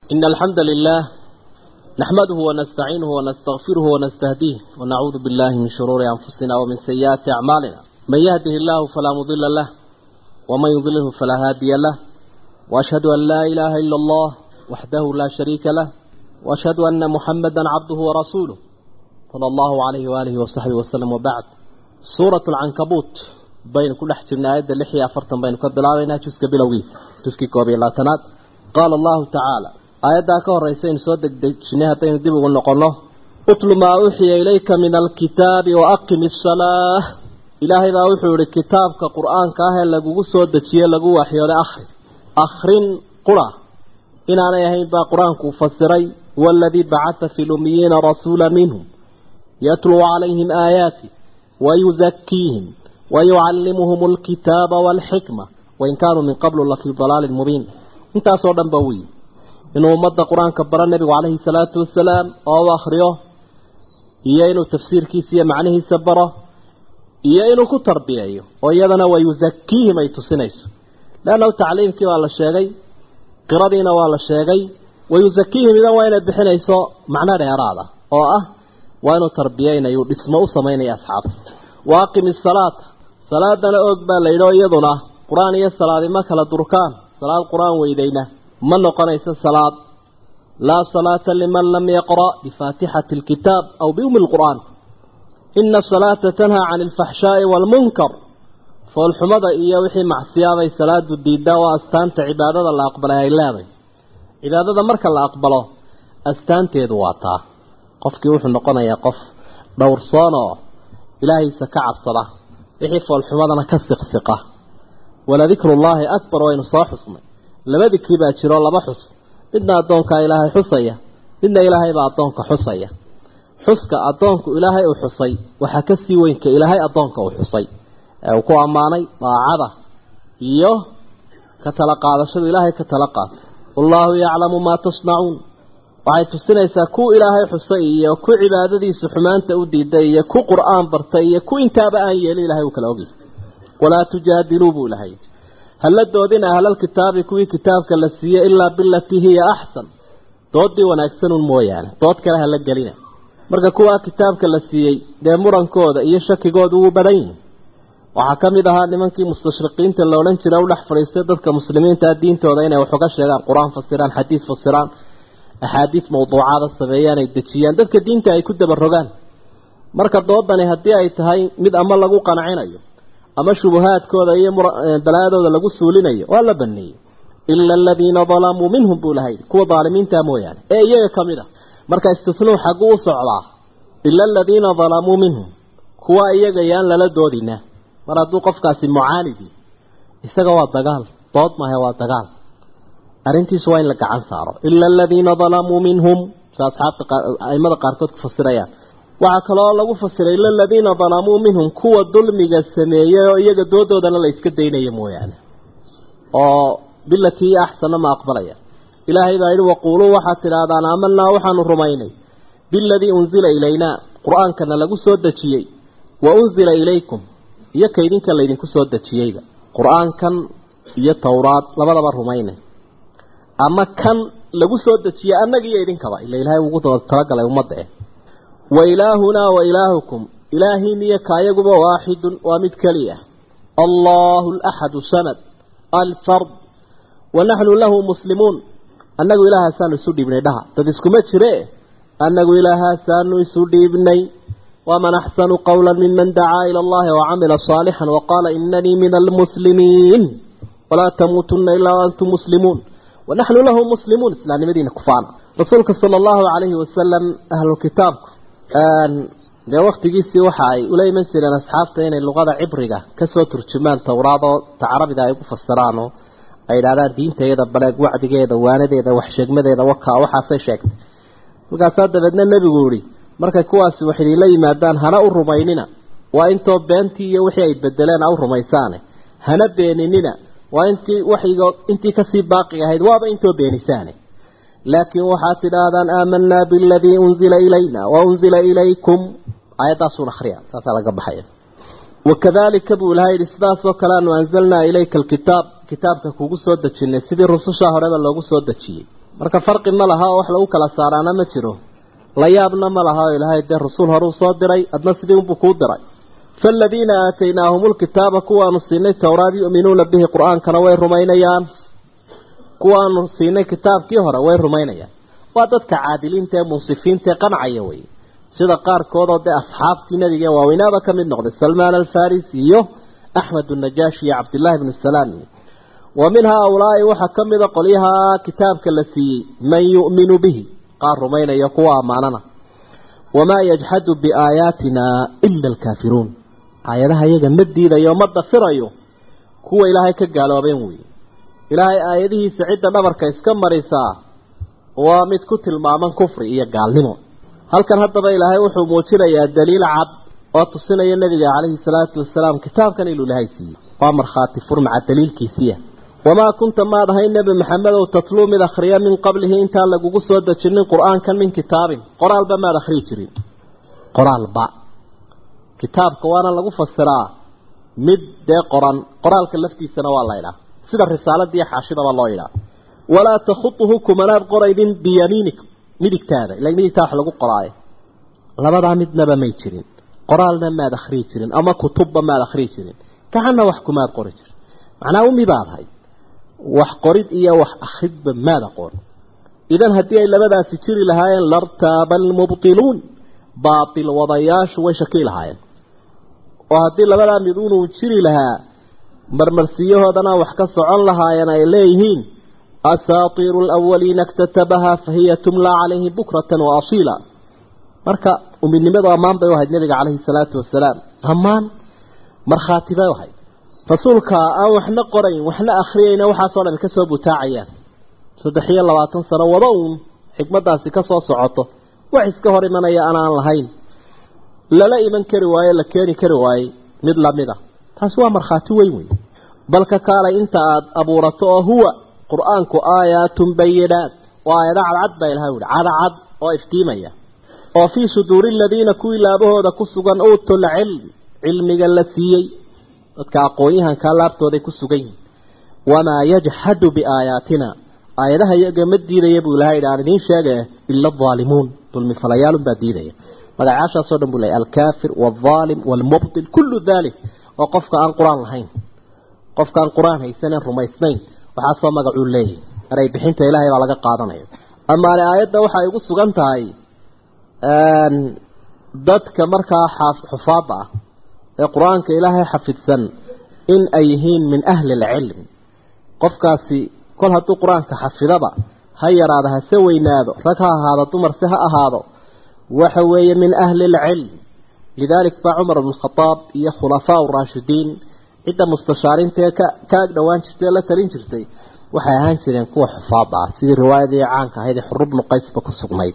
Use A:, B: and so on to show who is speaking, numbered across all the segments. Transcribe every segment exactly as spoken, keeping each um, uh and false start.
A: إن الحمد لله نحمده ونستعينه ونستغفره ونستهديه ونعوذ بالله من شرور أنفسنا ومن سيئات أعمالنا من يهده الله فلا مضل له ومن يضلله فلا هادي له وأشهد أن لا إله إلا الله وحده لا شريك له وأشهد أن محمدا عبده ورسوله صلى الله عليه وآله وصحبه وسلم. وبعد، سورة العنكبوت بين كل حجرنا آيات اللحية فرطا بين كد العالينا تسك بلويس تسك كوبي الله تناد. قال الله تعالى آيات داكو الرئيسين سودك شنيها تندب ونقله أطل ما أوحي إليك من الكتاب وأقم الصلاة. إلهي ذا أوحي الكتاب كقرآن كاهل لقو سودك شيء لقو وحي لأخر أخرين قرى إن أنا يهين با قرآن كفسري والذي بعث في الأميين رسولا منهم يتلو عليهم آياتي ويزكيهم ويعلمهم الكتاب والحكمة وإن كانوا من قبل لفي ضلال مبين. انت صورا بوي إنه مد قرآن كبر النبي عليه الصلاة والسلام أو آخره يينو تفسير كيسية معنيه سبره يينو كتر بيه ويذنا ويزكيهم أي تصنيس لأنه تعليم كي والله الشيغي قردين والله الشيغي ويزكيهم إذا وين بحنيسو معنى رياضة أو أه وإنه تربيين يسمعوا سمين يا أصحاب. واقم الصلاة صلاة أقبل ليلو يدنا قرآن الصلاة ما كلا دركان صلاة القرآن ويدينا من قنيس الصلاة لا صلاة لمن لم يقرأ بفاتحة الكتاب أو بيوم القرآن. إن الصلاة تنهى عن الفحشاء والمنكر فالحمد إياه وحي مع سيابي صلاة الديدة وأستانت عبادة الله أقبلها إلا ذي عبادة مرك الله أقبله أستانت يدواتا قفك وحي نقنا يا قف دور صانع إلهي سكعب صلاة وحي فالحمد أنا كسق ثقة ولا ذكر الله أكبر وين صاحصنا لما ذكر بأشير الله بحص بدنا أدونك إلهي حصية بدنا إلهي بأدونك حصية حسك أدونك إلهي وحصي وحكسي وينك إلهي أدونك وحصي وكو أماني ضاعبه إيوه كتلقى هذا شد إلهي كتلقى والله يعلم ما تصنعون وعيت السنة كو إلهي حصي وكو عبادتي سحمان تأودي دي كو قرآن برتي كو إنتابا يلي إلهي وكلاوبي ولا تجادلوا بولهي هل الدودين أهل الكتاب كوي كتابك اللسية إلا بالتي هي أحسن دودي ونأكسن المويان دود كلا هل الجلينة مرقا كوا كتابك اللسية دي مران كودا إيشاكي قودوا بدين وحكم إذا لمن كي مستشرقين تلولين تلو لحفر يستدد كمسلمين تادين تودين وحقاش لغان قرآن فسران حديث فسران أحاديث موضوعات السبعيان الدتشيان دادك الدين تاي كده بالرغان مركا دوداني هدي اي تهي مد أما لغو قنعين أيو أما شبهات كودا اي بلادو دا لغو سولين أيو ولا بني إلا الذين ظلموا منهم بولهاي كوا ظالمين تامويان اي اي كاميرا مركا استثنوا حقو صعلا إلا الذين ظلموا منهم كوا اي غيان للدودين مرادو قفكاسي معاندي استغوا الدقال طوط ما هو الدقال أرنتي سوين لك عن سارة إلا الذين ظلموا منهم سأصحاب أئمة قاركوت فسريان وعكلا الله فسر إلا الذين ظلموا منهم كوا الظلم السمية يجدوا دودنا لا يسكتين يمو يعني أو بالتي أحسن ما أقبلها إلهي ذا وقولوا وحتى لا دعنا عملنا وحن الرميني بالذي أنزل إلينا قرآن كان لقو سودة شيء وأنزل إليكم يكيدين كان ليدين كسودة شيء قرآن كان يتوراة لبدا برميني أما كان لقو سودة شيء أنك يدين كبا إلا إلهي وقود والترق على يمضعه وإلهنا وإلهكم إلهي ميكا يقب واحد ومتكليه الله الأحد سند الفرد ونحن له مسلمون أنه إله سانو يسودي بني دها تدسكم اتشريه أنه إله سانو يسودي بني ومن أحسن قولا ممن دعا إلى الله وعمل صالحا وقال إنني من المسلمين ولا تموتن إلا وأنتم مسلمون ونحن له مسلمون إسلام مدينة كفانا رسولك صلى الله عليه وسلم أهل الكتاب de waqtigiisii waxa ay ula iman jireen asxaabta inay luqada cibriga ka soo turjumaan tawraado taarabida ay ku fasiraan oo ay yiraahdaan diinteeda baleeg wacdigeeda waanadeeda wax sheegmadeeda waxa waxa say sheegtay markaas dabadna nabigu yiri markay kuwaasi waxay la yimaadaan hana u rumaynina waa intoo beentii iyo wixii ay bedeleen aw rumaysaane hana beeninina waa intii waxiga intii ka sii baaqi ahayd waaba intoo beenisaane لكن وحات الآذان آمنا بالذي أنزل إلينا وأنزل إليكم آيات سورة خريعة سأتلقى بحيا وكذلك أبو الهاي الإسداس وكلان وأنزلنا إليك الكتاب كتابك كوكو سودة شنة سيدي الرسول شهر هذا اللوغو سودة شيء marka farqi ma laha wax lagu kala saarana ma jiro la yaabna ma laha ilaahay de rasuul horu soo diray adna sidii uu ku diray falladina aataynahumul kitaaba kuwaanu siinay tawraad yu'minuuna bihi qur'aankana way rumaynayaan kuwaanu siinay kitaabkii hore way rumaynayaan waa dadka caadiliinta ee musifiinta qancaya way sida qaar kood oo asxaabtii nabiga waaweynaaba kamid noqday Salman al-Farisi iyo Ahmad an-Najashi iyo Abdullah ibn Salam ومن هؤلاء وحكمد قليها كتاب كالسي من يؤمن به قال رمينا يقوى معنا وما يجحد بآياتنا إلا الكافرون آياتها يجا مدي ذا يوم الضفر يو كو إلهي كقالوا بينوي إلهي آياته سعيد نبر كيسكمر إساء ومد كتل مع من كفر إيا قال لهم هل كان هذا إلهي وحو موتنا يا دليل عب وتصنا يا النبي عليه الصلاة والسلام كتاب كان إلو لهي سي وامر خاتي فرمع الدليل كيسيه وما كنت ما ذهي النبي محمد وتطلو من أخريا من قبله انت لقوا قصوة جنين قرآن كان من كتاب قرآن با ما دخري جرين قرآن با كتاب كوانا لقوا فسرا مد دي قرآن قرآن كلفتي سنة والله إله سيدة الرسالة دي حاشدة والله إله ولا تخطه كمناب قرآن بيمينك مدك تابع إلا مدك تاح لقوا قرآن لبدا مدنا با ميتشرين قرآن ما دخري جرين أما كتب ما دخري جرين كحنا وحكمات قرآن معناه أمي بعض هاي wax qorid iyo wax akhrid bamaada qoor idan hadii ay labadaas jiri lahaayeen lartabal mubtilun baatil wadayash way shakil lahaayeen oo hadii labada mid uu jiri lahaa marmarsiyahoodana wax ka socon lahaayeen ay leeyihiin asatirul awwalin iktatabaha fahiya tumla alayhi bukratan wa asila marka uminimada amaan bay wahayd nabiga kaleey salaatu wasalaam amaan markhaatiba wahayd rasuulka aan waxna qorayn waxna akhriyayna waxa soo dhan ka soo butaacayaan saddex iyo labaatan sano wada uu xikmadaasi ka soo socoto wax iska hor imanaya aan lahayn lala iman kari waayo la keeni kari waayo mid lamida taas waa markhaati weyn weyn balka kale inta aad abuurato oo huwa quraanku aayatun bayinat wa ayada cad bay lahayd cad cad oo iftiimaya oo fi suduril ladina ku ilaabahooda ku sugan oo tul ilm ilmiga la siiyay dadka aqoonyahan ka laabtooday ku sugan wama yajhadu bi ayatina ayadaha iyaga madiidaya buu ilaahay idin sheegay illa dhalimun dulmi falayaalun badiidaya magacaasha soo dhan buu leeyahay al-kafir wal-zalim wal-mubtil kullu dhalik wa qofka aan quraan lahayn qofka aan quraan haysan rumaysnayn waxa soo magacu leeyahay aray bixinta ilaahay baa laga qaadanaya ama aayadda waxa ay ugu sugan tahay aan dadka markaa xufaad ah القرآن كإلهي حفظسن إن أيهين من أهل العلم قفكاسي كل هاتو قرآن كحفظبا هيا رادها سوي نادو ركها هذا تمر سها هذا وحوي من أهل العلم لذلك فعمر بن الخطاب يا خلفاء الراشدين إذا مستشارين تيكا كاك دوان شرتي لا تلين شرتي وحيهان شرين كوا حفاظة سيدي رواية دي عنك هيدي حرب نقيس بكسقمي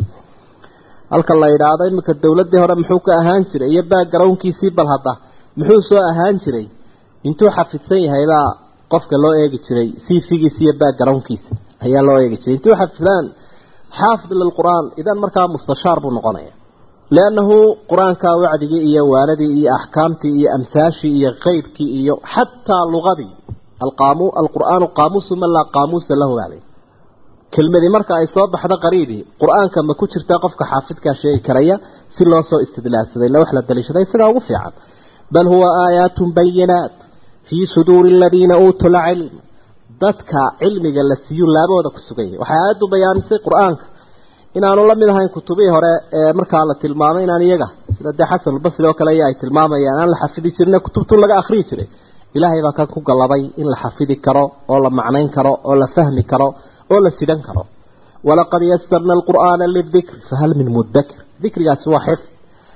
A: halka la yiraahdo imika dawladda hore muxuu ka ahaan jiray iyo backgroundkiisii bal hada muxuu soo ahaan jiray intuu xafidsan yahay baa qofka loo eegi jiray C V-giisa iyo backgroundkiisa ayaa loo eegi jiray intuu xafidsan xaafid lilquraan idan markaa mustashaar buu noqonaya laanahu quraanka wacdiga iyo waaladii iyo ahkaamtii iyo amsaashi iyo qeybkii iyo hatta luqadii alqaamu alquraan qaamus ma la qaamus lahu alayh kelmadii marka ay soo baxdo qariibi quraanka ma ku jirta qofka xaafidka sheey karaya si loo soo istidlaasay la wax la dalishaday sida ugu fiican bal huwa aayatun bayinat fi suduri alladina utul ilm dadka cilmiga la siiyo laabooda ku sugay waxa aad u bayaanisay quraanka inaanu la mid ahayn kutubii hore ee marka la tilmaamay inaan iyaga sida Xasan al-Basri oo kale ay tilmaamayaan aan la xafidi jirnay kutubtu laga akhriyo jiray ilaahay baa ka ku galabay in la xafidi karo oo la macnayn karo oo la fahmi karo ولا سيدان كرو ولقد يسرنا القرآن للذكر فهل من مدكر ذكر يسوى حفظ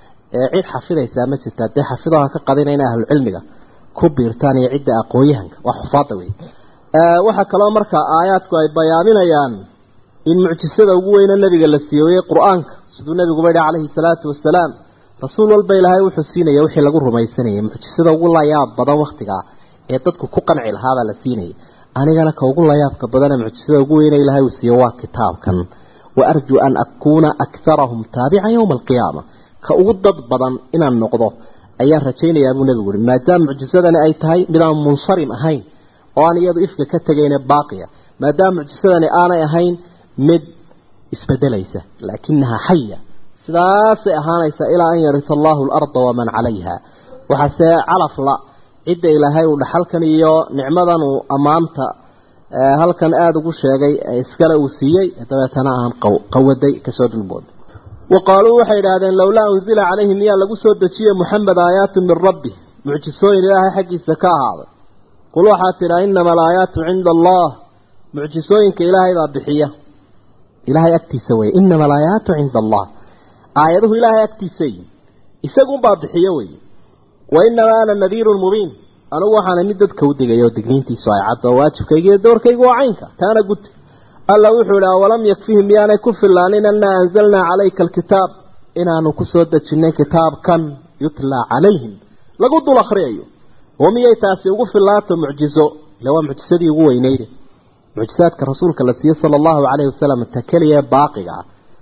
A: عيد حفظه سامة ستة حفظها كقضينا أهل العلم كبير تاني عدة أقويها وحفاظوي أه وحكى الله مركا آياتك أي بيامنا يان إن معجسة وقوين النبي قال السيوية قرآنك سيدو النبي قبيل عليه الصلاة والسلام رسول الله بيلهاي وحسيني يوحي لقره ما يسيني معجسة وقول الله يا بضا وقتك يتدك كقنع هذا لسيني anigana ka ugu layaabka badan mucjisada ugu weyn ee Ilaahay uu siiyo waa kitaabkan wa arju an akuna aktharahum tabi'a yawm al-qiyamah ka ugu dad badan inaan noqdo ayaa rajaynayaa buu nabigu yiri maadaama mucjisadani ay tahay midaan munsarim ahayn oo aan iyadu ifka ka tagayna baaqiya maadaama mucjisadani aanay ahayn mid isbedelaysa laakinaha hayya sidaas ahaanaysa ilaa an yarisa Allahu al-ardha wa man 'alayha waxa calaf la cidda ilaahay uu dhaxalkan iyo nicmadan uu amaanta halkan aad ugu sheegay iskala uu siiyay dabeetana aan qawaday ka soo dulbood waqaaluu waxay yiraahdeen lawla unzila alayhi miya lagu soo dajiyo muhammad aayatun min rabbi mucjisooyin ilaahay xaqiisa ka ahaaday qul waxa tiraa inama aayatu 'inda allah mucjisooyinka ilaahay baa bixiya ilaahay agtiisa way inama aayatu 'inda allah aayaduhu ilaahay agtiisa isagu baa bixiya way wa inama ana nadhirun mubin anigu waxaan mid dadka u digayo digniintiisu ay cad oo waajibkayga iyo doorkaygu waa caynka taana gud alla wuxuu ilaa walam yakfihim yaana ku filaanin anna anzalna alayka alkitab inaanu ku soo dajinay kitaabkan yutla alayhim lagu dul akhriyo ومية تاسي وقفلات معجزة لو معجزتي وينير معجزات كرسولك الذي صلى الله عليه وسلم التكلية باقية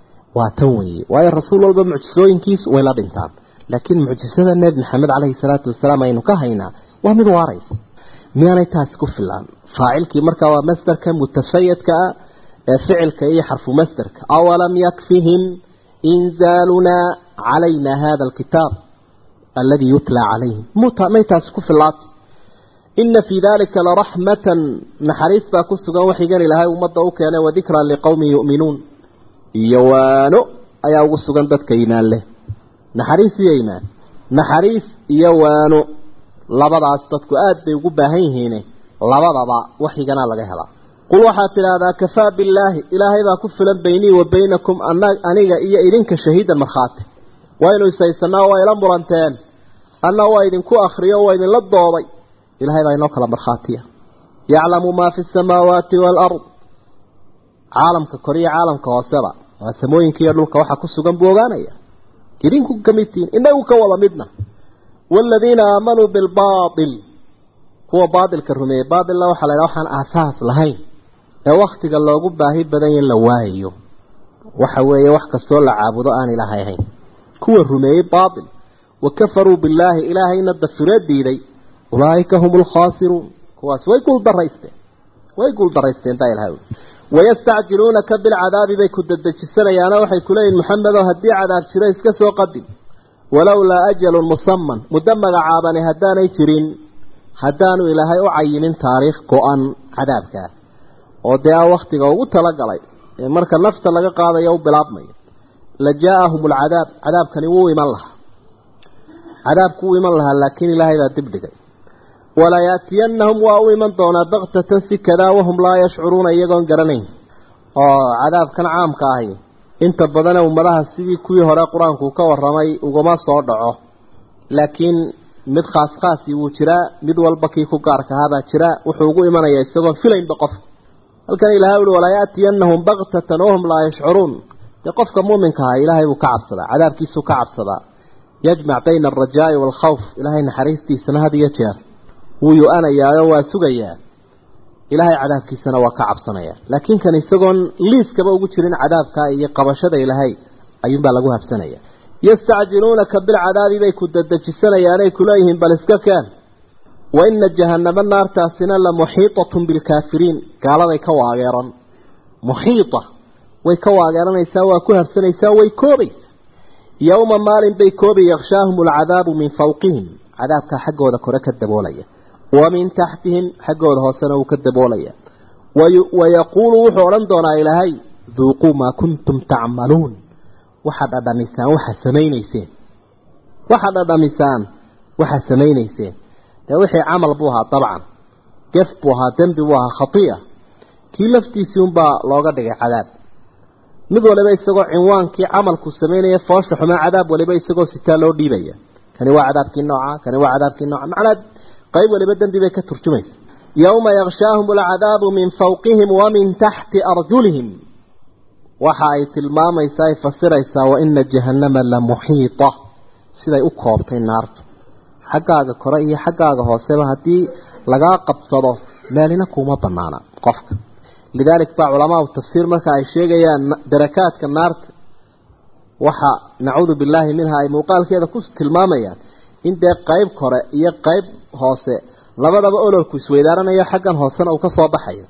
A: وتوي ويا الرسول الله معجزين كيس ولا بنتان لكن معجزة النبي محمد عليه الصلاة والسلام أي نكهينا ومن وارث مية تاسي كفلان فاعل كي مركب مصدر كم متشيد ك فعل كي حرف مصدر أولم يكفهم إنزالنا علينا هذا الكتاب الذي يتلى عليه موتا ميتا سكف اللات إن في ذلك لرحمة نحريس باكو سقان وحي قال لها ومضعوا كان وذكرى لقوم يؤمنون يوانو أياو سقان دات كينان له نحريس ييمان نحريس يوانو لبضع استدكو آد بيقوبا هينهيني لبضع وحي قال لها قل وحات هذا كفى بالله إلهي باكو فلن بيني وبينكم أنيقا إيا إذنك شهيدا مرخات وإنه يسيسنا وإلى مرانتين أنه وإذن كو أخريا وإذن للضوضي إلهي بأنه كلا مرخاتية يعلم ما في السماوات والأرض عالم ككوريا عالم كواسرة وسموين كيرلوك وحكو السجن بوغانيا كيرينكو كميتين إنه كولا مدنا والذين آمنوا بالباطل هو باطل كرمي باطل الله وحلا لوحان أساس لهين وقت قال الله قبا هيد بدين لواهيو وحوية وحكا السولة عابدو آن إلهيهين كوا الرمي باطل وكفروا بالله إلهي ندفرات ديدي أولئك هم الخاسرون كواس ويقول دريستين ويقول دريستين تاي الهاوي ويستعجلونك بالعذاب بيكود الدجسنا يا نوحي كلين محمد وهدي عذاب شريس كسو قدم ولولا أجل مصمم مدمغ عابني هداني ترين هدانوا إلهي أعين تاريخ قوان عذابك وديا وقتك وطلق لي مركا نفت لغا قاضي يوم بلابمي لجاءهم العذاب عذاب كان يوي من الله عذاب كوي من الله لكن الله إذا تبدك ولا يأتينهم وأوي من دون ضغطة سكذا وهم لا يشعرون يقون قرنين آه عذاب كان عام كاهي انت بدنا ومراها السيدي كوي هراء قرآن كوكا والرمي وقما صادعه لكن مد خاص خاصي وشراء مد والبكي كوكارك هذا شراء وحوقوا إيمانا يستغل فلين بقف هل كان إلهي ولا يأتينهم ضغطة وهم لا يشعرون يقفك مؤمنك إلهي وكعب صدا عذاب كيسو كعب صدا يجمع بين الرجاء والخوف إلهي نحريستي سنة هذه يتشار ويؤانا يا يوا سقيا إلهي عذاب كيسنا وكعب صنايا لكن كان يستغن ليس كما وجرين عذاب كاي قبشة إلهي أيوم بلغوها بسنايا يستعجلونك بالعذاب بيكود الدجسنا يا ري كليهم بلسكا كان وإن جهنم النار تاسنا لمحيطة بالكافرين قال ذي كواغيرا محيطة ويكواغيرا يساوى كهر سنة يساوى كوبيس يوم مال بيكوبي يغشاهم العذاب من فوقهم عذاب كحقه ذكر كدبوليا ومن تحتهم حقه ذو سنة وكدبوليا ويقول وحورا دون إلهي ذوقوا ما كنتم تعملون وحد أدمسان وحسمين يسين وحد أدمسان وحسمين يسين توحي عمل بوها طبعا كيف بوها ذنب بوها خطيئة كي لفتي سيومبا لوغدك عذاب mid waliba isagoo cinwaankii camalku sameeyay foosho xuma cadaab waliba isagoo sitaa loo dhiibaya kani waa cadaabkii nooca kani waa cadaabkii nooca macna qayb waliba dambi bay ka turjumaysa yawma yaghshahum al'adabu min fawqihim wa min tahti arjulihim waxa ay tilmaamaysaa fasiraysaa wa inna jahannama la muhiita siday u koobtay naartu xaggaaga kore iyo xaggaaga hooseba hadii laga qabsado meelina kuma banaana qofka لذلك بعض علماء التفسير مركا أي شيء دركات كالنار وحا نعوذ بالله منها أي موقال كذا كست المامية إنت قيب قرأ إيا قيب هاسة لبدا بقولوا الكسويدارنا إيا حقا هاسنا أو كصابحية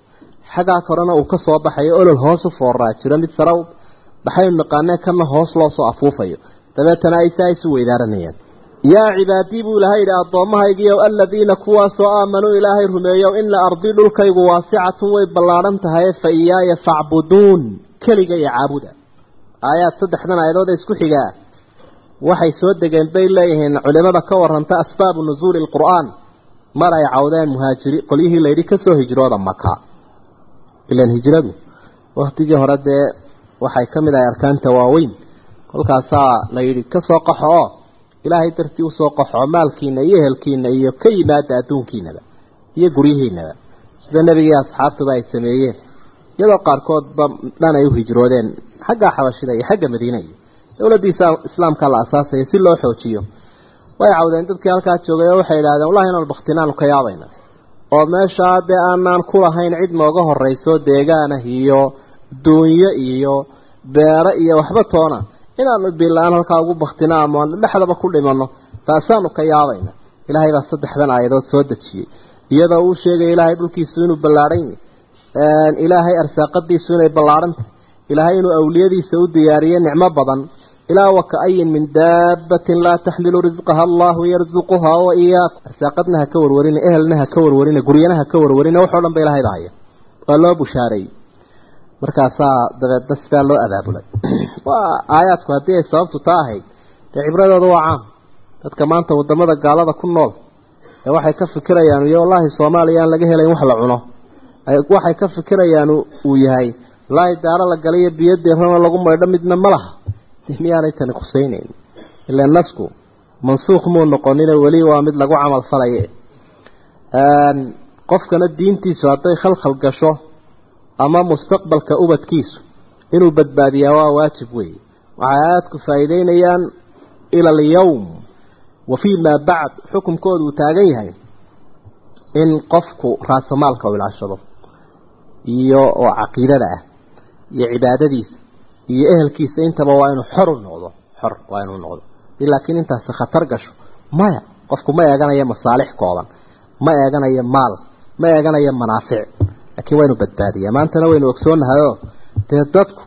A: xagaa korana uu ka soo baxayo olol hoos u fooraa jira mid saraw baxay naqaanay kana hoos loo soo afuufayo dabeetana ay saayis weydaaranayaan yaa cibaadii buu ilaahay ila adoomahaygiyo alladina kuwaasoo aamanu ilaahay rumeeyo inna ardi dhulkaygu waasicatun way ballaaran tahay fa iyaaya fa'buduun kaliga ya caabuda aayaad saddexdan aayadood isku xigaa waxay soo degeen bay leeyihiin culimada ka warranta asbaabu nuzuul alqur'aan mar ay cawdeen muhaajiri qolyihii la yidhi ka soo hijrooda maka ilaan hijradu waqtigii hore dee waxay ka mid ahay arkaanta waaweyn kolkaasaa la yidhi ka soo qaxo ilaahay dartii u soo qaxo maalkiina iyo ehelkiina iyo ka yimaada adduunkiinaba iyo guryihiinaba sida nebigii asxaabtuba ay sameeyeen iyadoo qaarkoodba dhan ay u hijroodeen xagga xabashida iyo xagga madiina iyo dowladdiisa islaamka la asaasaya si loo xoojiyo way cawdeen dadkii halkaa joogay oo waxay yidhahdeen wallahi inaan bakhtinaanu ka yaabayna oo meeshaa dee aanaan ku lahayn cid nooga horrayso deegaanah iyo duunyo iyo beero iyo waxba toona inaanu bilaan halkaa ugu baktina ama dhexdaba ku dhimano taasaanu ka yaabayna ilaahay baa saddexdan aayadood soo dejiyey iyadoo uu sheegay ilaahay dhulkiisu inuu ballaaran yahay ilaahay arsaaqadiisu inay ballaarantay ilaahay inuu awliyadiisa u diyaariyey nicmo badan ilaa waka ayin min daabbatin laa taxmilu risqaha allahu yarzuquhaa wa iyaakum arsaaqadna ha ka warwarina ehelna ha ka warwarina guryana ha ka warwarina waxoo dhan ba ilaahay baa haya waa loo bushaareeyey markaasaa dabeedna sidaa loo abaabulay waa aayaadku haddii ay sababtu taa ahayd dee cibradooda waa caam dadka maanta wadamada gaalada ku nool ee waxay ka fikirayaan iyo wallaahi soomaaliya aan laga helayn wax la cuno waxay ka fikirayaan uu yahay wallaahi daaro la galayo biyo deerano lagu maydho midna ma laha miyaanay tani khusaynayn ilaa nasku mansuukh muu noqonina weli waa mid lagu camal falaye qofkana diintiisu hadday khalkhal gasho ama mustaqbalka ubadkiisu inuu badbaadiyaa waa waajib weeye waxay aadku faa'iideynayaan ila alyawm wa fii maa bacd xukunkoodu uu taagan yahay in qofku raasamaalka u ilaashado iyo oo caqiidada ah iyo cibaadadiisa iyo ehelkiisa intaba waa inuu xor u noqdo xor waa inuu noqdo laakiin intaas khatar gasho maya qofku ma eeganayo masaalix kooban ma eeganayo maal ma eeganayo manaafic laakiin waa inuu badbaadiyaa maantana waynu ogsoonahayo dee dadku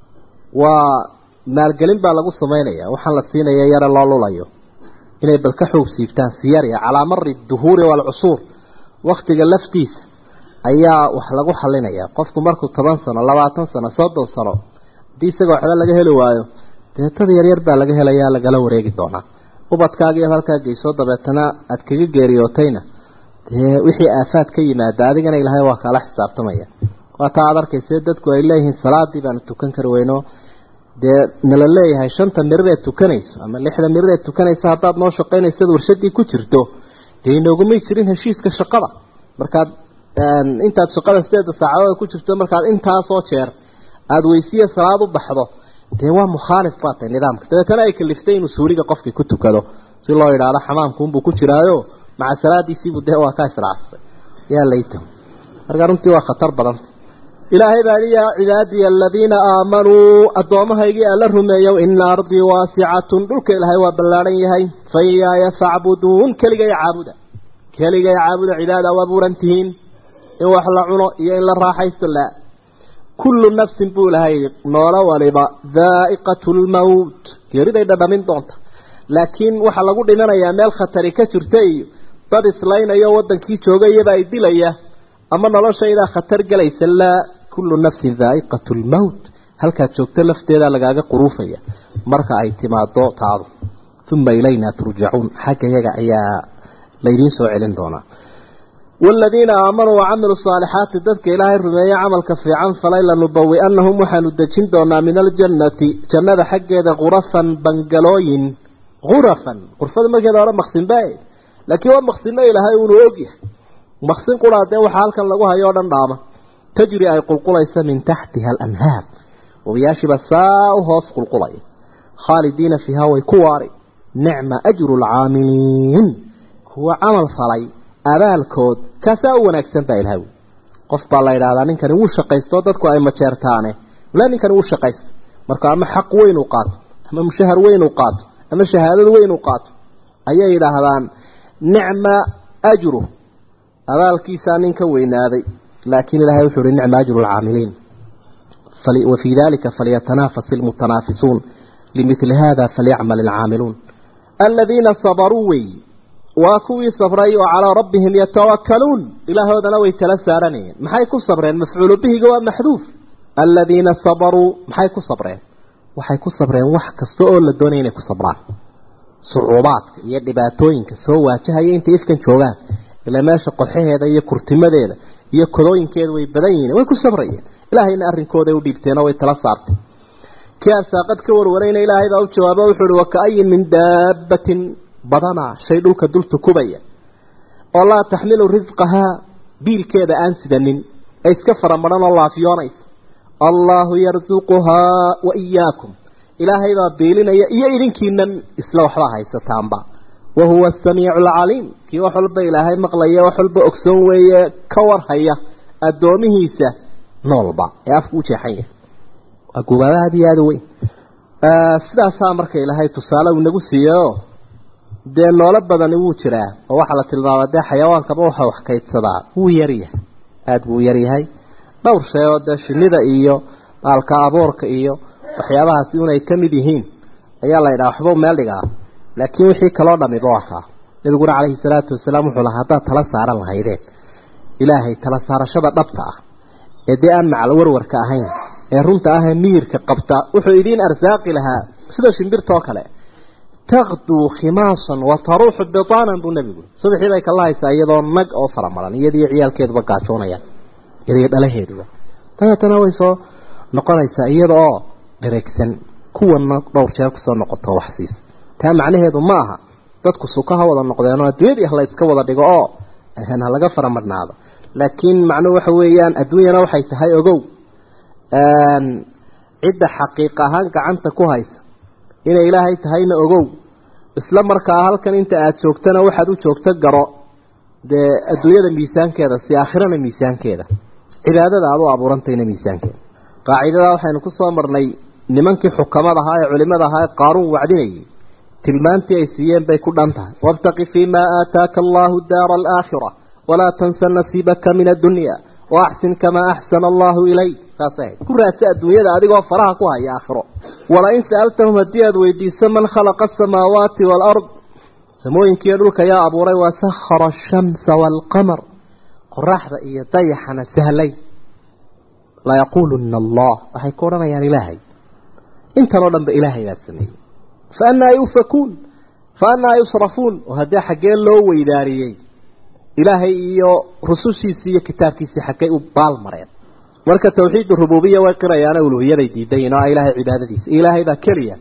A: waa maalgelin baa lagu samaynayaa waxaan la siinaya yara loo lulayo inay bal ka xoog siibtaan siyariya calaa mari duhuuri waalcusuur waktiga laftiisa ayaa wax lagu xalinayaa qofku markuu toban sano labaatan sano soddon sano haddii isagoo waxba laga heli waayo deetada yaryar baa laga helayaa lagala wareegi doonaa ubadkaagiiyo halkaa geysoo dabeetana aad kaga geeriyootayna dee wixii aafaad ka yimaada adigana ilaahay waa kaala xisaabtamaya waa taa aad arkaysa dadku ay leeyihiin salaadii baanu tukan kari weyno dee nala leeyahay shanta mirireed tukanayso ama lixda mirireed tukanayso haddaad noo shaqaynayso warshadii ku jirto dee inoogumay jirin heshiiska shaqada markaad intaad shaqada sideeda saacadood ku jirto markaad intaasoo jeer aada weysiya salaad u baxdo dee waa mukhaalif baa tahay nidaamka dabeetana ay kaliftay inuu suuriga qofkii ku tukado si loo yidhaahdo xamaamkuunbuu ku jiraayo maca salaadiisiibuu dee waa ka israacstay yaa layta marka runtii waa khatar badanta ilaahay baa liya cibaadiya aladiina aamanuu addoomahaygii alla rumeeyow ina ardii waasicatun dhulka ilaahay waa ballaaran yahay fa iyaaya facbuduun keligay caabuda keligay caabuda cibaada waa buuran tihiin in wax la cuno iyo in la raaxaysto laa kullu nafsin buu ilahay noola waliba daa'iqatu lmawt geeriday dhadhamin doonta laakiin waxaa lagu dhimanayaa meel khatari ka jirta iyo dad islaynayo wadankii jooga iyaba ay dilaya ama noloshayda khatar galaysa laa kullu nafsin daa'iqatu lmawt halkaad joogto lafteeda lagaaga quruufaya marka ay timaado taadu uma ilaynaa turjacuun xagga yaga ayaa laydiin soo celin doonaa والذين آمنوا وعملوا الصالحات ذلك إلهي الرمية عملك في عن فليلا نبوئنهم وحن الدجين دونا من الجنة جنة حق إذا غرفا بنجلوين غرفا غرفا ما كذا رب مخصن باي لكن هو مخصن باي إلهي ونوجه مخصن قرآن وحال كان لقوها يودا نعمة تجري أي قلقلة من تحتها الأنهار وبياشي بساء وهوس قلقلة خالدين فيها ويكواري نعم أجر العاملين هو عمل فلي abaalkood kaasaa u wanaagsan baa ilaahay qof baa la yiraahdaa ninkani wuu shaqaysto dadku ay ma jeertaane wala ninkani wuu shaqaysto marka ama xaq weyn uu qaato ama mushahar weyn uu qaato ama shahaadad weyn uu qaato ayay yiraahdaan ni'ma ajru abaalkiisa ninka weynaaday لكن لها يحر النعم أجر العاملين وفي ذلك فليتنافس المتنافسون لمثل هذا فليعمل العاملون الذين صبروا وكوي صبري وعلى ربهم يتوكلون إلى هذا نوي تلسارني محيكو صبرين مفعول به جوا محذوف الذين صبروا محيكو صبرين وحيكو صبرين وحكستو للدونين يكو صبران صعوبات يدي باتوين كسوا جهي انت إفكن شوغان إلا ما شقحيه هذا يكرتم هذا يكذوين كذا ويبدين ويكو صبرين إلهي إن أرن كودا وديبتين ويتلصارت كاسا قد كور ورين إلهي ذا وجوابه وحر وكأي من دابة بدنا شيء دولك دولت كوبيا والله تحمل رزقها بيل كذا أنسدن أيس كفر مرنا الله في يونيس الله يرزقها وإياكم إلهي ذا بيلنا يأيدين كينا إسلوح لها يستانبا وهو السميع العليم كي وحلب إلهي مقلية وحلب أكسون ويكور هيا الدومي هيسا نولبا يافقو جحيه اقوبا هذه هذوي آه سدا سامرك إلهي تصالة ونقو سيئو دي نولا بدن وو جرا oo waxa la tilmaamay de xayawaanka waxa wax kaydsadaa uu yariyahay aad buu yariyahay dhowr shay oo da shinida iyo alka aboorka iyo waxyaabahaas inay kamid yihiin ayaa la yiraahdaa waxba meel dhigaa laakiin wixii kala dhamido waxa nabiga kaleey salaatu wasalaam wuxuu lahaa tala saaran lahaydeen ilaahay tala saarashada dhabta ah ee aan macal warwarka ahayn ee runta ah miirka qabta wuxuu idin arsaaqi lahaa sida shimbirtoo kale taqdu khimasan wa taruhu bitanan bu nabigu subaxii bay ka lahaysay iyadoo nag oo faramaran iyadii ciyaalkeedu gaajoonaya iyadii dhalaheedu taatana way soo noqonaysaa iyadoo dheregsan kuwana dhowr jeer ku soo noqoto waxsiis taa macnaheedu ma aha dadku suuqaha wada noqdeen oo adduunyada la iska wada dhigo oo ahna laga faramarnaado laakiin macnuhu waxa weeyaan adduunyada waxay tahay ogow aan cid xaqiiq ahaan gacanta ku haysa in ilaahay tahayna ogow isla markaa halkan inta aad joogtana waxaad u joogto garo de adduunyada miisaankeeda si aakhirana miisaankeeda cibaadada aad u abuurantayna miisaankeeda qaacidada waxaynu ku soo marnay nimankii xukamada ahaa ee culimada ahaa ee qaaruun wacdinayay tilmaantii ay siiyeen bay ku dhantahay wabtaqi fiima aataaka allahu daara alaakhirah ولا تنسى نصيبك من الدنيا وأحسن كما أحسن الله إليك تصحيح كرة الدنيا هذه وفرها كوها يا آخره ولا إن سألتهم الدياد ويديس من خلق السماوات والأرض سموين كيروك يا أبو ري وسخر الشمس والقمر قرح رأي طيحنا سهلي لا يقولن الله وحيكورنا يعني إلهي انت رضا بإلهي لا تسمي فأنا يوفكون فأنا يصرفون وهذا حقين له ويداريين إلهي إيو رسوسيسي كتابكيسي حكي أبال مرين marka tawxiid rububiyya way qirayaan uluhiyada diidayna ilaahay cibaadadiisa ilaahay ba kaliya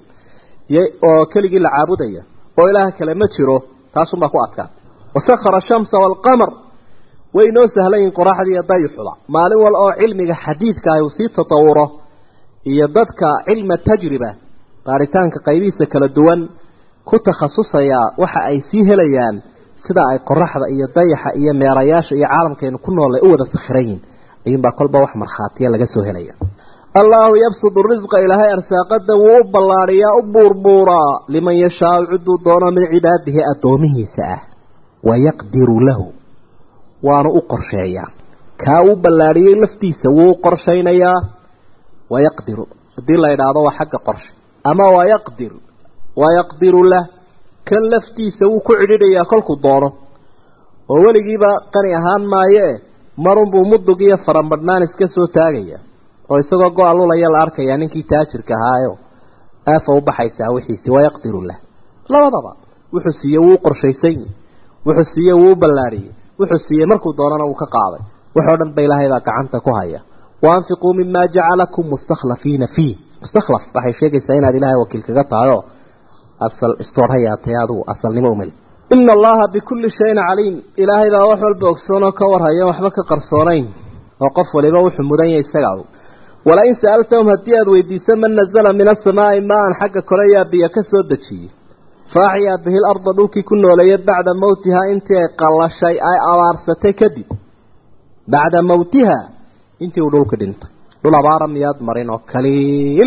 A: oo kaligi la caabudaya oo ilaahay kale ma jiro taas uma ku adkaa wasakhara shamsa wal qamar way noo sahlayeen qoraxdiya dayxula maalin wal oo cilmiga xadiidka ay si tatawuro iyo dadka cilmi tajriba baaritaanka qaybiisa kala duwan ku takhasusaya waxa ay si helayaan sida ay qoraxda iyo dayaxa iyo meerayaasha iyo caalamkeena ku nool ay u wada sakhireen ayun ba kolba wax marxaatiya laga soo helaya Allahu yabsudu rizqa ilahi arsaaqada wuu ballaariya u buurbuura liman yashaa udu doona min cibaadihi adoomihiisa ah wa yaqdiru lahu waana u qorsheeyaa ka u ballaariyay laftiisa wuu qorsheynayaa wa yaqdiru hadii la yiraahdo waa xagga qorshe ama waa yaqdir wa yaqdiru la kan laftiisa wuu ku cidhiidhayaa kolku doono oo waligiiba qani ahaan maayee marun buu mudug iyo faranbadnaan iska soo taagaya oo isagoo go'al ulaya la arkaya ninkii taajirka ahaayo afa u baxaysa wixiisi waa yaqdiru lah labadaba wuxuu siiyay wuu qorshaysay wuxuu siiyay wuu ballaariyay wuxuu siiyay markuu doonana uu ka qaaday wuxuu dhan bay ilaahay baa gacanta ku haya waanfiqu mimma ja'alakum mustakhlifina fi mustakhlif waxay sheegaysaa inaad ilaahay wakiil kaga tahay asal istorayatay adu asalnimo umil إن الله بكل شيء عليم إلهي ذا وحول بأكسونه كورها وحبا كقرصونين وقف ولبا وحمودين يستقعوا ولئن سألتهم هدياد ويديسا من نزل من السماء ماء حق كريا بيكسو الدشي فاعيا به الأرض دوكي كنه وليد بعد موتها انت قال الشيء أي أوارستي كدي بعد موتها انت ودولك دنت دول عبارة مياد مرين وكليل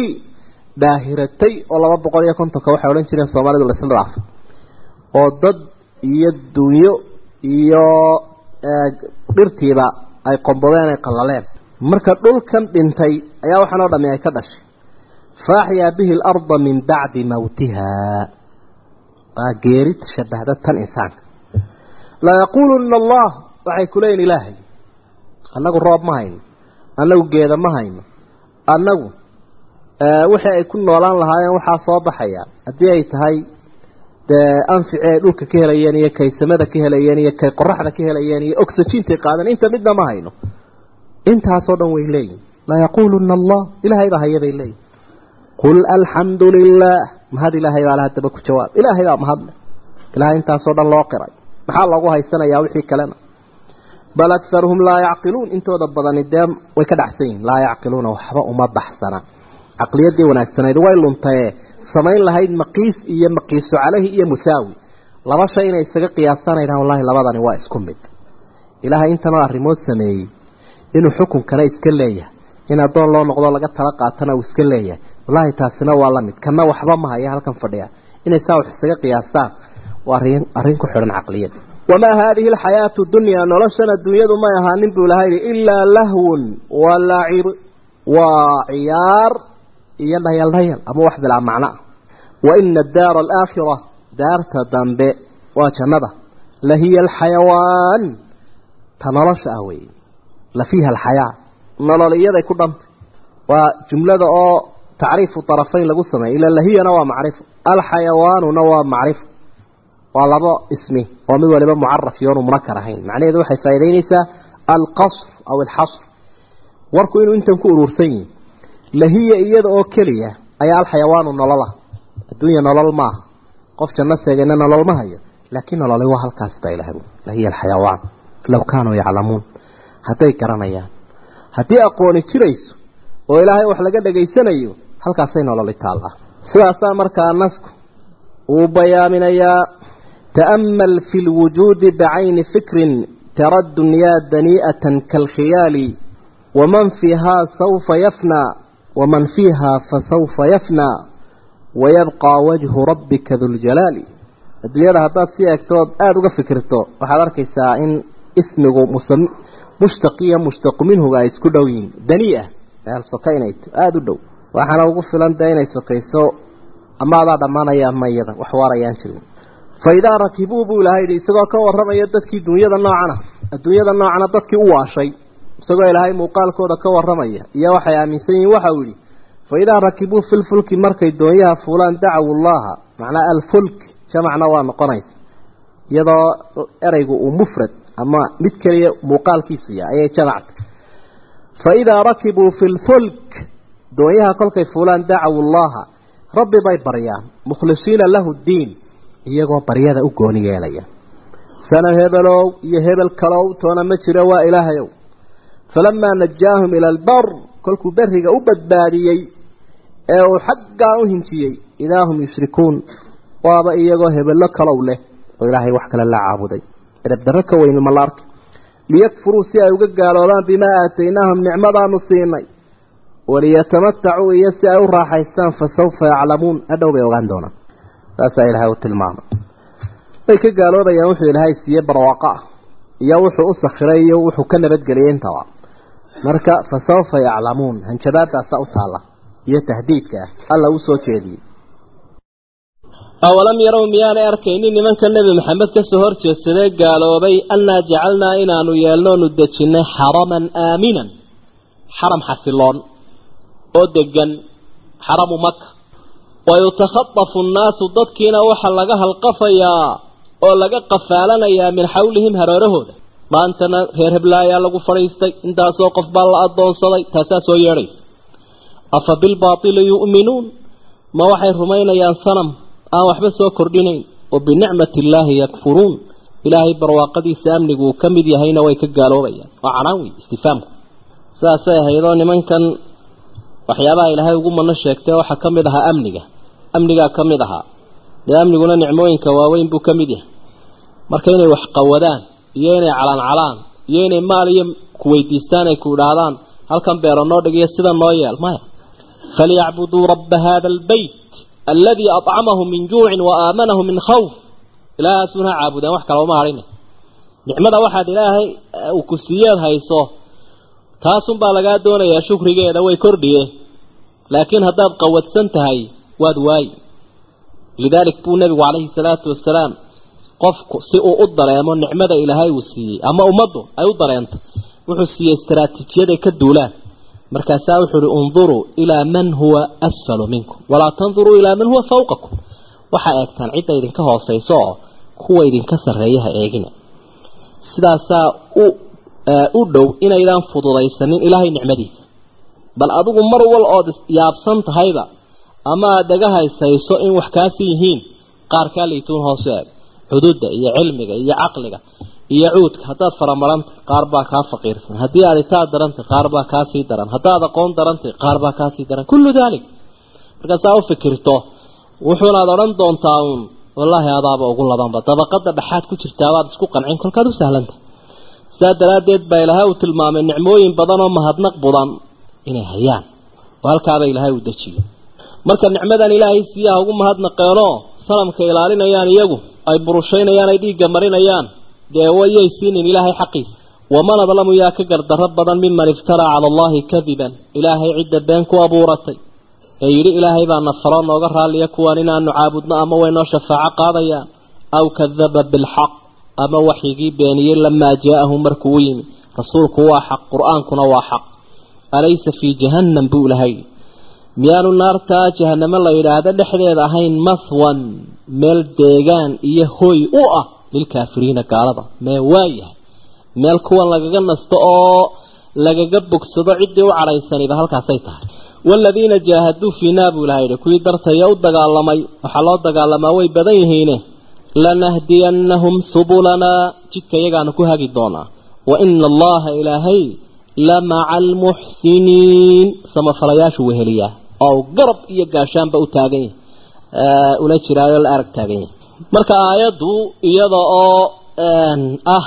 A: داهرتي والله بقول يكون تكوحي ولنشرين الصومالي دول السنة العفو ودد iyo duunyo iyo dhirtiiba ay qombodeen ay qallaleen marka dhulkan dhintay ayaa waxaan oo dhamay ay ka dhashay faaxiya bihi al-ardh min ba'di mawtiha geerid shabahda tan insaan la yaquluna allah waxay kuleen ilaahay annagu roob ma hayno annagu geeda ma hayno annagu ee wixii ay ku noolaan lahaayeen waxa soo baxaya hadii ay tahay de anficee dhulka ka helayeen iyo kaysamada ka helayeen iyo kay qoraxda ka helayeen iyo oxygen-ta qaadan inta midna ma hayno intaas oo dhan way leeyeen la yaquluna allah ilaahay baa hayay leeyeen qul alhamdulillah ma hada ilaahay wala hadaba ku jawaab ilaahay baa mahad ilaahay intaas oo dhan loo qiray maxaa lagu haysanayaa wixii kalena bal aktharuhum la yaqilun intooda badan idam way ka dhaxsayn la yaqiluna waxba uma baxsana aqliyadii wanaagsaneed way luntay samayn lahayd maqiis iyo maqiisu calayhi iyo musaawi laba shay inay isaga qiyaasanayaan wallahi labadani waa isku mid ilaahay intana arimood sameeyay inuu xukun kale iska leeyahay in adoon loo noqdo laga tala qaatana uu iska leeyahay wallahi taasina waa la mid kana waxba ma haya halkan fadhiya inay saa wax isaga qiyaastaan waa arin arin ku xiran aqliyad wama hadhihi alhayatu dunya noloshana dunyadu ma aha nin buu lahayd illa lahwun wa la'ib wa iyar iyo dhayal dhayal ama wax bila macna wa inna ad-dar al-akhirah daarta dambe waa jannada la hiya al-hayawan tanalasha away la fiha al-haya nololiyada ku dhantay waa jumlada oo taariifu tarafayn lagu sameeyay ila la hiyana waa macrif al-hayawanuna waa macrif waa laba ismi oo mid waliba muarraf iyo munakkar ahayn macnaheedu waxay faa'iideynaysaa al-qasr aw al-hasr warku inuu intan ku urursan yahay lahiya iyada oo kaliya ayaa al-xayawaanu nolola adduunya nolol ma qof janna seegana nolol ma hayo laakiin nolol waa halkaas bay lahayd lahiya al-xayawaan law kaanu yaclamuun haday garanayaan hadii aqooni jirayso oo ilaahay wax laga dhageysanayo halkaas ay nolol taala sidaas markaa nasku uu bayaaminaya ta'ammal fil wujud bi'ayn fikrin tara ad-dunya dani'atan kal khiyali wa man fiha sawfa yafna ومن فيها فسوف يفنى ويبقى وجه ربك ذو الجلال الدنيا هذا سيكتب aad uga fikirto waxa arkaysaa in ismigu mushtaqiya mushtaq minhu ay isku dhaween daniya hal sokaynayt aad u dhow waxana ugu filan inay sokayso ama aad dhamaanaya mayada wax waarayaan jirin fayda rakibu bu ilaahay isagoo ka waramaya dadkii dunyada noocana adduunyada noocana dadkii u waashay isagoo ilaahay muuqaalkooda ka waramaya iyo waxay aaminsan yihiin waxa uu yiri fayda rakibu fil fulki markay doonyaha fuulaan da'u allah macna al fulk jamacna waa noqonaysa iyadoo eraygu uu mufrad ama mid kaliya muuqaalkiisu yahay ay jamacta fayda rakibu fil fulk doonyaha kolkay fuulaan da'u allah rabbi bay baryaan mukhlisiina lahu diin iyagoo baryada u gooni yeelaya sana hebelo iyo hebel kalow toona ma jira waa ilaahayow فلما نجاهم إلى البر كل كبرها أبدباديي أو حقا أهنتيي إذا هم يشركون وابا إيقوه بلك لوله وإلهي وحكا لله عابدي إذا بدرك وين الملارك ليكفروا سيئا وقالوا بما آتيناهم نعمة نصيني وليتمتعوا يسعوا راحيستان فسوف يعلمون أدوا بيوغاندونا فسائلها وتلمام إيكا قالوا بي يوحي لهاي السيئة برواقع يوحي أسخ شري يوحي كنبت قليين توا marka fasawfa ya'lamun hanjabada sawtaala iyo tahdiidka alla uu soo jeediyay awalam yaraw miyaan arkaynin nimanka nabi maxamed ka soo horjeedsaday gaaloobay anna jacalna inaanu yeelno dejinay haraman aaminan haram xasiloon oo degan haramu makka wa yatakhaffafu an-naasu dadkiina waxa laga halqafayaa oo laga qafaalanaya min hawlihim hareerahooda maantana reer heblaaya lagu fariistay intaas oo qof baa la adoonsaday taasa soo yeeray afa bil baatil yu'minuun ma waxay rumaynayaan sanam aan waxba soo kordhinayn oo bi ni'mati illaahi yakfuruun ilaahay barwaaqadiisa amnigu kamid yahayna way ka gaaloobayaan waa canaawi istifaamku saasay haydo nimankan waxyaabaha ilaahay ugu mana sheegtay waxa kamid aha amniga amniga kamid aha amniguna nicmooyinka waaweyn buu kamid yahay marka inay wax qawadaan iyo inay calan calan iyo inay maal iyo ku weydiistaan ay ku dhaadan halkan beero noo dhigiyo sida noo yeel maya falyabudu rabb hada albayt alladhi at'amahum min juu'in wa amanahum min khawf ila sunha aabudan wax kale uma harin nicmada waxaad ilaahay uu ku siiyay hayso taasun baa laga doonayaa shukrigeeda way kordhiye laakiin haddaad qawadsan tahay waad waay lidalik buu nabigu calayhi salaatu wasalaam qofku si uu u dareemo nicmada ilaahay uu siiyey ama ummaddu ay u dareento wuxuu siiyey istaraatiijiyada ka duulaan markaasaa wuxuu yidhi unduruu ilaa man huwa asfalu minkum walaa tanduruu ilaa man huwa fawqakum waxaa eegtaan cidda idinka hoosayso oo kuwa idinka sarreeyaha eegina sidaasaa u u dhow inaydaan fududaysanin ilaahay nicmadiisa bal adigu mar wal ood yaabsan tahayba ama daga haysayso in wax kaasi yihiin qaar ka liituun hoos eeg xuduudda iyo cilmiga iyo caqliga iyo cuudka haddaad faramaranta qaar baa kaa faqiirsan haddii aad itaa daranta qaar baa kaa sii daran haddaad aqoon daranta qaar baa kaa sii daran kullu dalik markaasaa u fikirto wuxuunaad odhan doontaa uun wallaahi adaaba ugu labanba dabaqada dhaxaad ku jirtaa waad isku qancin kolkaad u sahlanta sidaa daraaddeed baa ilaahay uu tilmaamay nicmooyin badan oo mahadnaq budan inay hayaan oo halkaaba ilaahay uu dejiyo marka nicmadan ilaahay siiyaa ugu mahadnaqeenoo salamka ilaalinayaan iyagu ay burushaynayaan ay dhiigga marinayaan dee wayay siinin ilaahay xaqiisa waman adlamu yaa ka gardarro badan miman iftaraa cala allahi kadiban ilaahay cidda been ku abuuratay ee yidhi ilaahay baa nafaro nooga raalliya kuwaan inaanu caabudno ama waynoo shafaaco qaadayaan aw kadaba bilxaq ama waxyigii beeniyey lamaa jaa-ahu markuu u yimi rasuulku waa xaq qur-aankuna waa xaq alaysa fii jahannam buu ilahay miyaanu naartaa jahannamo la yidhaahdo dhexdeeda ahayn mathwan meel deegaan iyo hoy u ah lilkaafiriina gaalada mee waayahay meel kuwan lagaga nasto oo lagaga bogsado ciddii u cadhaysaniba halkaasay tahay waaladiina jaahaduu fiinaa buu ilahay yidhi kuwii dartaya u dagaalamay waxaa loo dagaalamaa way badan yihiine lanahdiyannahum subulanaa jidka iyagaanu ku hagi doonaa wa ina allaha ilaahay lamaca almuxsiniin samafalayaashu weheliyaa oo garab iyo gaashaanba u taagan yahay ula jiraayo la arag taagan yahay marka aayaddu iyada oo ah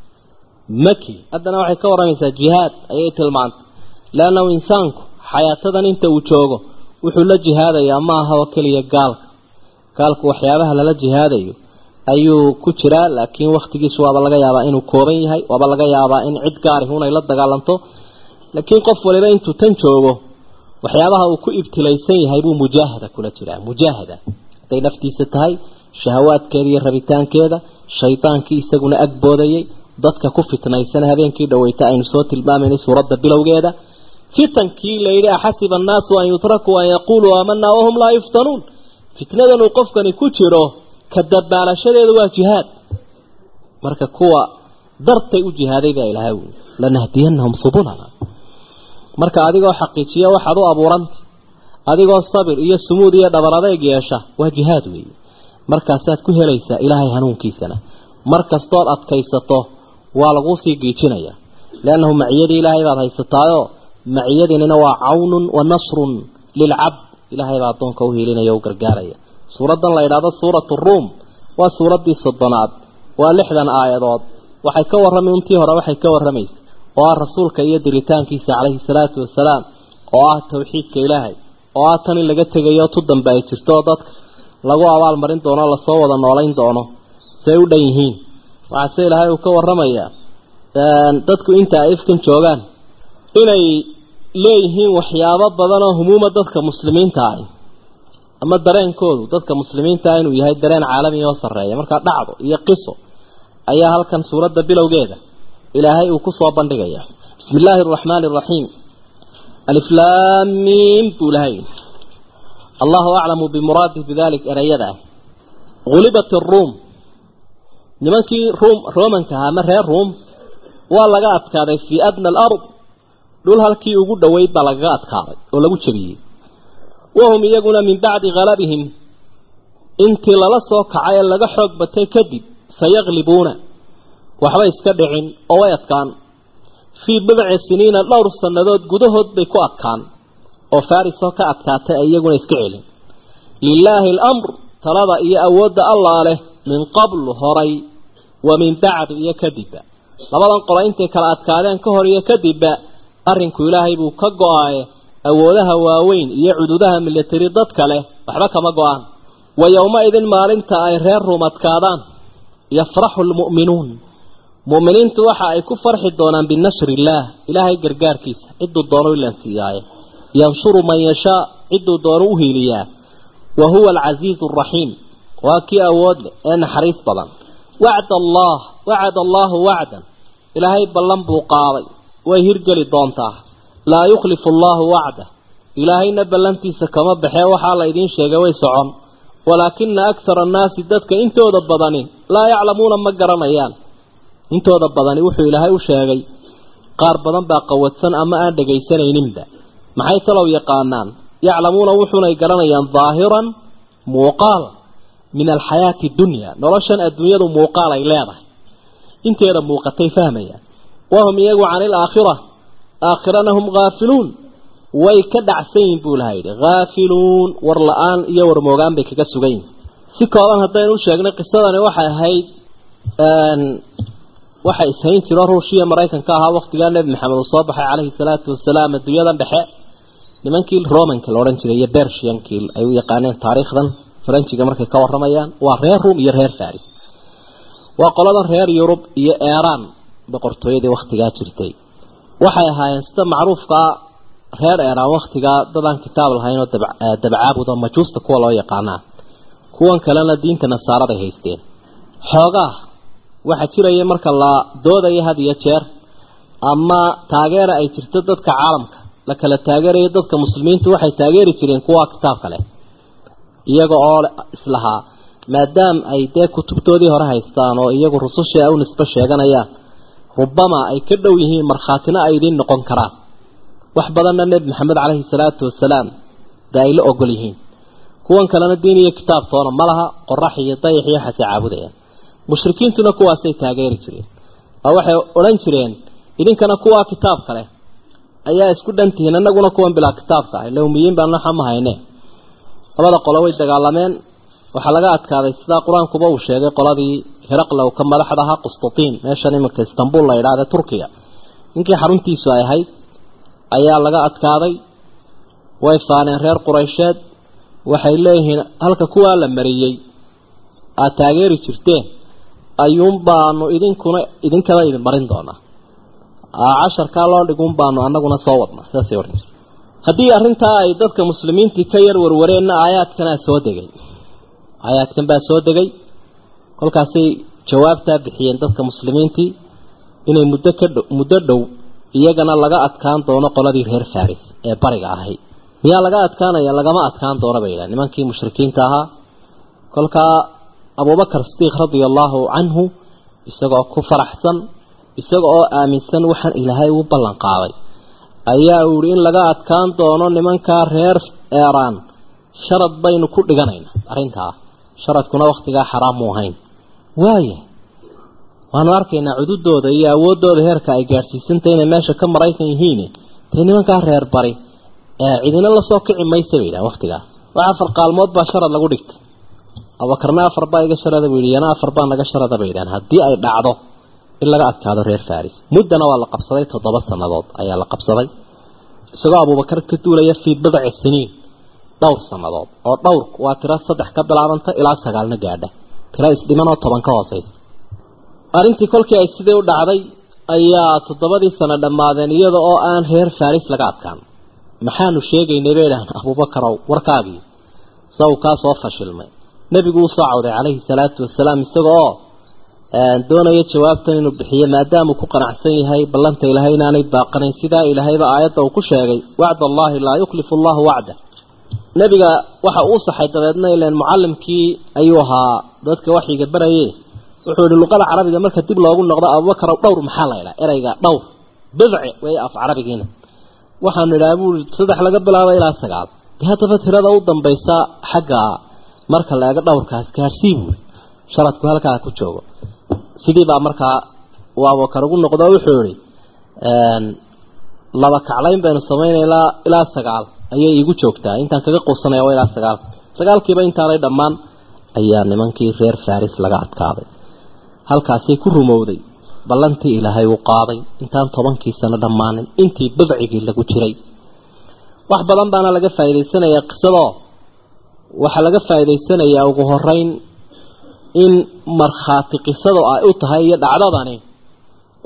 A: maki haddana waxay ka warramaysaa jihaad ayay tilmaantay leannahu insaanku xayaatadan inta uu joogo wuxuu la jihaadayaa ma aha oo keliya gaalka gaalku waxyaabaha lala jihaadayo ayuu ku jiraa laakiin wakhtigiisu waaba laga yaabaa inuu kooban yahay waaba laga yaabaa in cid gaari unay la dagaalanto laakiin qof waliba intuu tan joogo waxyaabaha uu ku ibtilaysan yahay buu mujaahada kula jiraa mujaahada haday naftiisa tahay shahawaadkeeda iyo rabitaankeeda shaydaankii isaguna agboodayay dadka ku fitnaysan habeenkii dhaweyta aynu soo tilmaamaynay suuradda bilowgeeda fitankii la yidhi axasiba annaasu an yutrakuu an yaquuluu aamanaa wahum laa yuftanuun fitnadan uu qofkani ku jiro ka dabaalashadeedu waa jihaad marka kuwa dartay u jihaaday baa ilaahay uu lanahdiyannahum subulana marka adigoo xaqiijiya waxaad u abuuranta adigoo sabir iyo sumuud iyo dhabar adeeg yeesha waa jihaad weeye markaasaad ku helaysaa ilaahay hanuunkiisana mar kastood adkaysato waa laguu sii giijinaya liannahu maciyadii ilaahay baad haysataayoo maciyadiinina waa cawnun wa nasrun lilcabd ilaahay baa addoonka u hiilinaya u gargaaraya suuraddan la yidhaahdo suuratu ruum waa suuraddii soddonaad waa lixdan aayadood waxay ka warramay untii hore waxay ka warramaysa oo ah rasuulka iyo diritaankiisa calayhi salaatu wasalaam oo ah tawxiidka ilaahay oo ah tan in laga tegayo tu dambe ay jirto oo dadka lagu abaalmarin doono lasoo wada noolayn doono say u dhan yihiin waxaase ilaahay uu ka warramayaa dadku inta ay ifkan joogaan inay leeyihiin waxyaabo badan oo humuuma dadka muslimiinta ah ama dareenkoodu dadka muslimiinta ah inuu yahay dareen caalami oo sarreeya markaa dhacdo iyo qiso ayaa halkan suuradda bilowgeeda ilaahay uu ku soo bandhigaya bismillaahi araxmaani araxiim alif laam miim buu ilahay allahu aclamu bimuraadih bidalik erayada gulibat aruum nimankii ruum roomanka ahaa ama reer ruum waa laga adkaaday fii adna alard dhul halkii ugu dhoweyd baa lagaga adkaaday oo lagu jabiyey wahum iyaguna min bacdi galabihim intii lala soo kacay ee laga xoog batay kadib sayaqlibuuna waxba iska dhicin oo way adkaan fii bidci siniina dhowr sannadood gudahood bay ku adkaan oo farisoo ka adkaatay iyaguna iska celin lilaahi alamr talada iyo awoodda allah leh min qablu horay wa min bacdu iyo kadibba labadan qola intay kala adkaadeen ka hor iyo kadibba arrinku ilaahay buu ka go-aaye awoodaha waaweyn iyo cududaha military dadka leh waxba kama go-aan wa yowma idin maalinta ay reer ruum adkaadaan yafraxu lmu'minuun مؤمنين توحى أي كفر حدونا بالنشر الله إلهي قرقار كيس عدو الضارو إلا انسياء ينصر من يشاء عدو ضاروه لياه وهو العزيز الرحيم وكي أود أنا حريص طبعا وعد الله وعد الله وعدا إلهي بلن بوقاوي ويهرقل الضانطة لا يخلف الله وعده إلهي نبلنتي سكما بحي وحال إذين شيقوي سعون ولكن أكثر الناس دادك انتو دبضاني لا يعلمون مقرن أيان انتو دبضاني وحو إلهي وشيقي قاربضان باقوتسان أما آن دقيسان ينمدا محيط لو يقانان يعلمون وحونا يقرن أيان ظاهرا موقالا من الحياة الدنيا نرشان الدنيا دو موقالا إليه انتو يدى موقتي فهميا وهم يقوا عن الآخرة آخرانهم غافلون ويكدع سين بولهايد غافلون ورلان يور موغان بك كسوغين si kooban hadaynu sheegnay qisadani waxa ahayd aan waxa isayn jiro Ruushia Mareykanka ahaa waqtiga Nabi Maxamed soo baxay calayhi salaatu wasalaam adduunyada dhexe nimankii Romanka la oran jiray iyo Persiankii ay u yaqaaneen taariikhdan Faransiga markay ka waramayaan waa reer Rum iyo reer Faris waa qoladan reer Yurub iyo Iran boqortooyadii waqtiga jirtay waxay ahaayeen sida macruufka reer Iran waqtiga dadan kitaab lahayn oo dabcaabud oo majuusta kuwa loo yaqaanaa kuwan kalena diinta nasaarada haysteen xoogaa waxa jiray marka la doodayo had iyo jeer ama taageera ay jirto dadka caalamka la kala taageerayo dadka muslimiintu waxay taageeri jireen kuwa kitaab kale iyaga oo islaha maadaam ay dee kutubtoodii hore haystaan oo iyagu rususha ay u nisba sheeganayaan rubama ay ka dhow yihiin markhaatina ay idin noqon karaan wax badanna Nabi Maxamed calayhi salaatu wasalaam daayilo ogol yihiin kuwan kalena diin iyo kitaab toona malaha qorax iyo dayax iyo xasa caabudayaan mushrikiintuna kuwaasay taageeri jireen oo waxay oran jireen idinkana kuwa kitaab kale ayaa isku dhantiin annaguna kuwan bila kitaabka ay lawmiyin baan xama hayne labada qolo way dagaalameen waxa laga adkaaday sida quraankuba uu sheegay qoladii Hiraqla oo ka madaxda ahaa Qusطaطين meeshan imika Istanbul la yiraahdo Turkiga inkii xaruntiisu ay ahayd ayaa laga adkaaday way faaneen reer Quraysheed waxay leeyihiin halka kuwa la mariyay aad taageeri jirteen ayuun baanu idinkuna idinkala idin marin doonaa عشر كالون dhigun baanu annaguna soo wadna saas ay oran hadii arinta ay dadka muslimiinta ka yar warwareena aayaadkana soo degay aayaadkan baa soo degay kolkaasay jawaabta bixiyeen dadka muslimiinta inay muddo ka muddo dhow iyagana laga adkaan doono qoladii reer Faris ee bariga ahay miyaa laga adkaanaya lagama adkaan doono baylaan nimankii mushrikiinta ahaa kolka Abu Bakr Siddiq radiyallahu anhu isagoo ku faraxsan isagoo aaminsan waxaan Ilaahay u ballan qaaday ayaa uu in laga adkaan doono nimanka reer Iran sharad baynu ku dhiganaynaa arinta sharadkuna waqtiga xaraam u ahayn waaye waan arkaynaa cududooda iyo awoodooda heerka ay gaarsiisantay inay meesha ka Mareykan yihiin ee nimanka reer bari ee cidina la soo kici maysabayda waqtiga waxa far qaalmood baa sharad lagu dhigtay Abu Bakrna afar baa iga sharada weeyana afar baa naga sharada weeyana hadii ay dhacdo in laga adkaado reer Faris muddana waa la qabsaday toddoba sanadood ayaa la qabsaday isagoo Abu Bakr ka duulaya fi bidci siniin dhowr sanadood oo dhowr waa tira saddex ka bilaabanta ilaa sagaal na gaadha tira isdhiman oo toban ka hooseysa arintii kolkii ay sidee u dhacday ayaa toddobadii sano dhamaadeen iyada oo aan reer Faris laga adkaan maxaanu sheegaynay beelaan Abu Bakr warkaagii saw ka soo fashilmay nabigu sallallahu alayhi salaatu wasalaam isagoo doonaya jawaabtan inuu bixiyo maadaama ku qanacsan yahay ballanta Ilaahay inaanay baaqanayn sida Ilaahayba aayadda uu ku sheegay wa'd Allah la yukhlifu Allah wa'da nabiga waxa uu saxay dabeedna ilaan muallimkii ayuu ahaa dadka waxiga barayay wuxuu luqada carabiga marka dib loogu noqdo Abu Bakr dhowr maxaa la ilaa erayga dhowr bidci way af carabigiina waxaan ilaabu saddex laga bilaabo ilaa sagaal hadaba tirada u dambaysa xagga marka la eego dhowrkaas gaarsiin sharadku halka ku joogo sidii baa marka waa Abu Bakr ugu noqdo wuxuu yiri een laba kaclayn baynu sameeynaa ilaa sagaal ayay igu joogtaa intaan kaga qosanay waa ilaa sagaal sagaalkiiba intaanay dhamaan ayaa nimankii reer Faris laga adkaaday halkaasay ku rumowday ballantii Ilaahay uu qaaday intaan tobankii sano dhamaanin intii bidcigii lagu jiray wax badan baana laga faa'iideysanayaa qisado waxa laga faa'iideysanayaa ugu horeyn in marxaati qisado ay u tahay iyo dhacdadani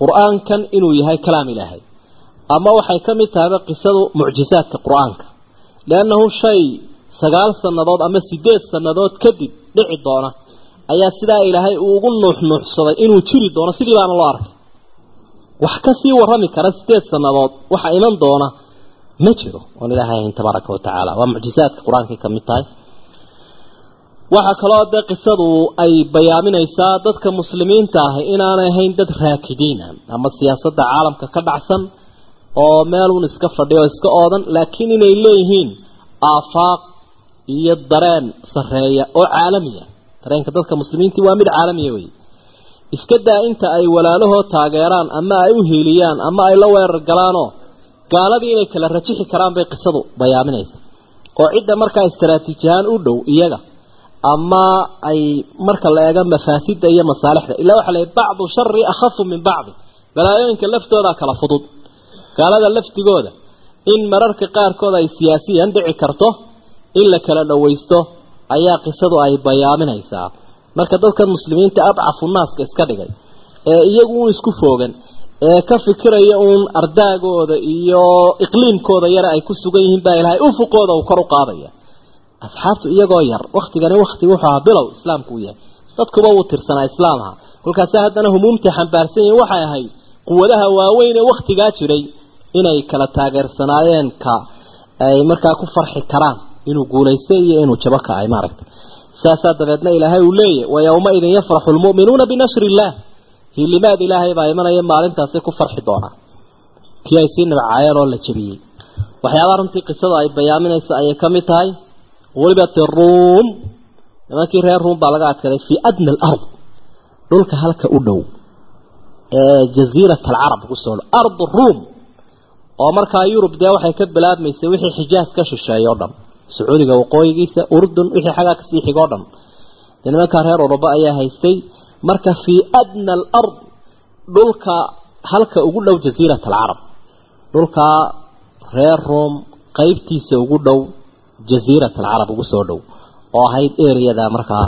A: قرآن كان إنه يهي كلام إلهي أما وحي كمي تابع قصة معجزات كقرآن لأنه شيء سقال سنضاد أما سيدات سنضاد كدب دعي الدونة أيات سيدا إلهي وقل نوح نوح صدى إنه تشري الدونة سيدي بان الله أرك وحكسي ورمي كرا سيدات سنضاد وحا إيمان دونة مجره ونلهي تبارك وتعالى ومعجزات كقرآن كمي تابع waxa kale oo qisadu ay bayaaminaysaa dadka muslimiinta ah inaanay ahayn dad raakidiin ama siyaasadda caalamka ka dhacsan oo meel uu iska fadhiyo iska oodan laakiin inay leeyihiin aafaaq iyo dareen sareeya oo caalamiya dareenka dadka muslimiinta waa mid caalamiya weey iska daa inta ay walaalahoo taageeraan ama ay u heeliyaan ama ay la weerar galaano gaaladii inay kala rajixi karaan bay qisadu bayaaminaysaa oo cidda markaa istaraatiijiyan u dhow iyaga أما أي مركز لا يجمع مفاسد أي مصالح إلا واحد بعض شر أخف من بعض بلا يمكن لفت هذا كلا فضود قال هذا اللفت جوده إن مررك قار كذا سياسي عندي كرته إلا كلا لو يسته أي قصده أي بيامنا يساع مركز ذلك المسلمين تأضعف الناس كسكدة يجون يسكفوجن كفكرة يوم أرداء جوده يو إقليم كذا يرى أي كسوجين بايلها أفق هذا وكرو قاضية أصحابته إيجا ير وقت جاني وقت وحى بلو إسلام كويه تذكر وتر سنة إسلامها كل كساد أنه ممتحن بارسين وحى هاي قوتها وين وقت جاتري إنه كلا تاجر سناين كا أي مركا كفر حكران إنه جوليستي إنه شبكة أي معركة ساسات بدنا إلى هاي وليه ويومئذ يفرح المؤمنون بنصر الله هي اللي ما إلى هاي ضايمنا يما أنت سكفر حضانة كي يصير بعيار ولا شبيه وحيارهم في قصة أي بيامنا أي كمتاي غلبت الروم لما كي رأي الروم بالغات كذا في أدنى الأرض دولك هلك أدو جزيرة العرب قصول أرض الروم ومركا يوروب ده وحي كبلاد ما يسوي حجاز كش الشاي يردم سعودي وقوي جيسة أردن وحي حاجة كسيح يردم لما كان رأي الربا أيها هيستي مركا في أدنى الأرض دولك هلك أقول جزيرة العرب دولك رأي الروم قيبتي سأقول جزيرة العرب وسودو وهاي إيريا ذا مركها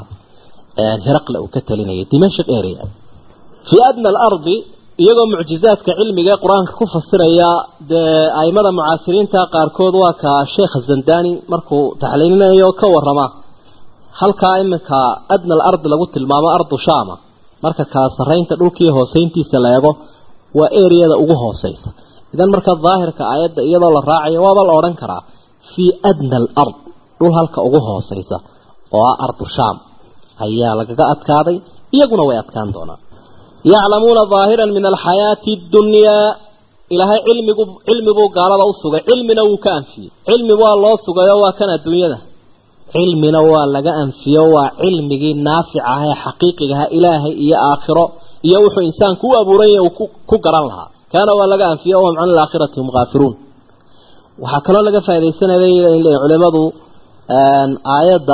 A: هرقل وكتلينية دمشق إيريا في أدنى الأرض يجوا معجزات كعلم جاء قرآن كفر السرية أي مدى معاصرين تقار كودوا كشيخ الزنداني مركو تحليلنا يوكور رما هل كائمك أدنى الأرض لقلت الماما أرض شامة مركا كاسرين تدوكي هوسينتي سلايغو وإيريا ذا أوه هوسيس إذا مركا الظاهر كآيات يضل الراعي وضل أورنكرا في أدنى الأرض دول هلك أوه سيسا وأرض الشام هيا لك أتكاضي يقولون ويأتكان دونا يعلمون ظاهرا من الحياة الدنيا إلى هاي علم علم بو قال الله الصغير علم نو كان فيه علم بو الله الصغير وكان الدنيا ده علم نو لقى فيه وعلم جي نافع هي حقيقة هي إلهي هي آخرة يوحو إنسان كو أبو ري وكو قران لها كان ولقى فيه وهم عن الآخرة هم غافرون وحكنا لك فائدة العلماء أن آيات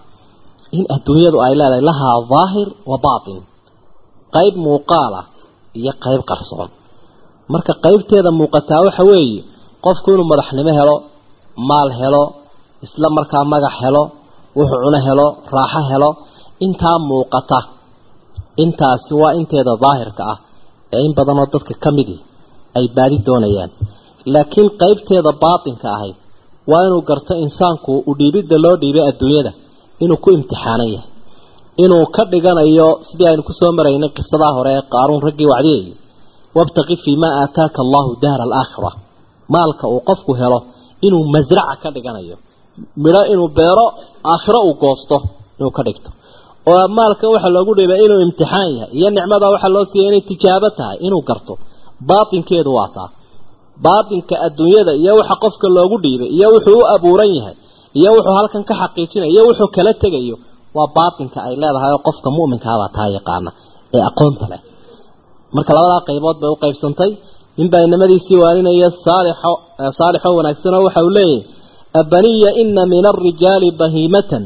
A: إن الدنيا ذو آيات لها ظاهر وباطن قيب مقالة هي قيب قرصان مركا قيب تيدا مقتاوي حوي قف كونوا مدحنمه هلو مال هلو إسلام مركا مقح هلو وحعونه هلو راحة هلو انتا موقتا انتا سوا انتا ظاهر كأه يعني بدنا ضدك كمدي أي باري دونيان لكن قيبتها باطن كاهي وانو قرت انسانكو وديبيد لو ديبي الدنيا انو كو امتحانيه انو كدغانيو سيدي aynu ku soo marayna qisada hore qaarun ragi wacdiyay wabtaqi fi ma ataaka Allah dar al-akhirah maalka uu qofku helo inuu mazraca ka dhiganayo mira inuu beero aakhira uu goosto inuu ka dhigto oo maalka waxa lagu dhibay inuu imtixaan yahay iyo nicmada waxa loo siiyay inay tijaabo tahay inuu garto baatinkeedu waa taa baatinka adduunyada iyo waxa qofka loogu dhiibay iyo wuxuu u abuuran yahay iyo wuxuu halkan ka xaqiijinayo iyo wuxuu kala tagayo waa baatinka ay leedahay qofka muuminka ah taa yaqaana ee aqoonta leh marka labada qaybood bay u qaybsantay in baynamadiisii waaninaya saalixo saalixo wanaagsan waxa uu leeyahay abaniya inna min ar-rijali bahimatan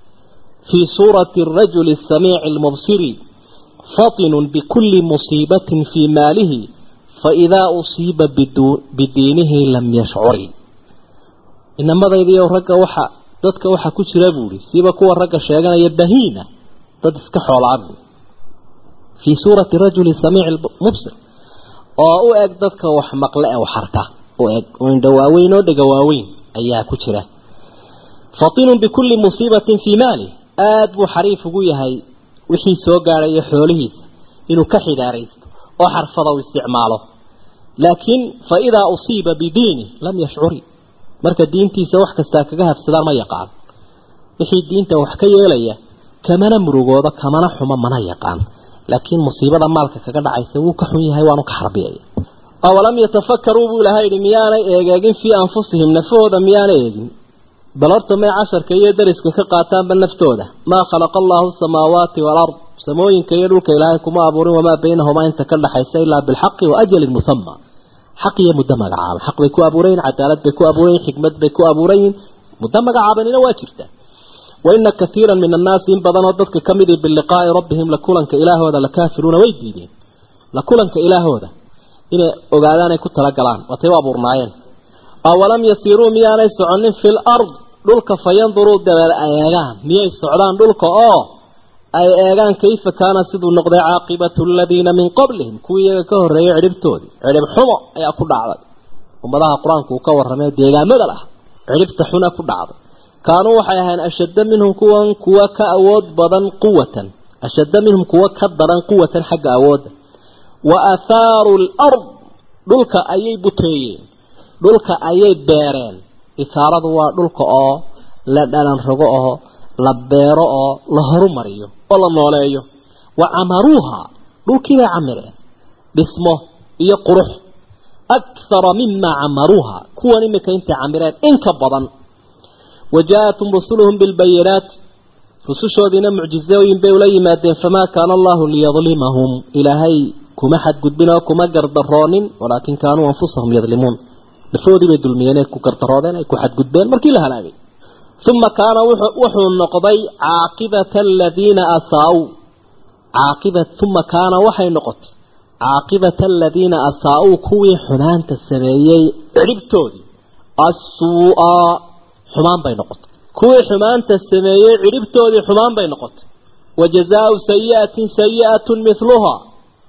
A: fi surati ar-rajuli as-sami' al-mubsir fatin bi kulli musibatin fi malihi فإذا أصيب بدينه لم يشعر إنما ذا يديه رجع وحى ضدك وحى كل شرابوري سيبك هو الرجع شيئا يبهينا ضد سكحوا العبد في سورة رجل سميع المبصر oo u eg dadka wax maqle ee waxarka u eg oo indhawaaweyn oo dhagawaaweyn ayaa ku jira fatinun bikulli musiibatin fi mali aad buu xariif ugu yahay wixii soo gaaray xoolihiisa inuu ka xidaaraysto oo xarfada u isticmaalo laakiin fa ida usiiba bidiini lam yash'uri marka diintiisa wax kasta kaga habsadaan ma yaqaan wixii diinta wax ka yeelaya kamana murugooda kamana xuma mana yaqaan laakiin musiibada maalka kaga dhacaysa wuu ka xun yahay waanu ka xarbiyay awalam yatafakkaru bilahay miyaana eegagin fi anfusihim nafooda miyaana eegin balarta ma casharka iyo dariska ka qaataan ban naftooda ma khalaqa Allahu samaawaati wal ard samooyinka iyo dhulka ilaahay kuma abuurin wama baynahuma inta ka dhaxaysa illa bil haqqi wa ajalin musamma haqiya mudamaga caab haq bay ku abuureen cadaalad bay ku abuureen xikmad bay ku abuureen mudamaga caabanina waa jirta wa inna kathiran min an-nas in badan dadka kamid bil liqaa'i rabbihim la kulanka ilaahooda la kaafiruna way diideen la kulanka ilaahooda inay ogaadaan ay ku tala galaan watay abuurnaayeen awalam yasiru miyaanay soconin fil ard dhulka fayanduru dabal ayagaan miyay socdaan dhulka oo ay eegaan kayfa kaana siduu noqday caaqibatu alladina min qablihim kuwiyaga ka horeeyay ciribtoodi cirib xumo ayaa ku dhacday ummadaha quraanku ka waramay deegaamada lah ciribta xuna ku dhacday kaanu waxay ahayn ashadda minhum kuwan kuwa ka awood badan quwatan ashadda minhum kuwa ka daran quwatan xagga awoodda wa atharu al-ard dhulka ayay buteeyeen dhulka ayay beereen isaaradu waa dhulka oo la dhalan rogo oo la beero oo la horumariyo oo la nooleeyo wa amaruha dhulkii la amireen dhismo iyo qurux akthara mimma amaruha kuwan imika inta amireen in ka badan wajaatum rusuluhum bil bayinat rusushoodina mucjizooyin bay ula yimaadeen fama kana Allah liyadhlimahum ilahay kuma xad gudbina kuma gardaroonin walaakin kaanu anfusahum yadlimun nafoodi bay dulmiyeen ku gardaroodeen ay ku xad gudbeen markii la halaagay thumma kana wuxuu noqday caaqibata alladina asaa'u caaqibat thumma kana waxay noqotay caaqibata alladina asaa'u kuwii xumaanta sameeyay ciribtoodi as-su'a xumaan bay noqotay kuwii xumaanta sameeyay ciribtoodi xumaan bay noqotay wajazaa'u sayyi'atin sayyi'atun mithluha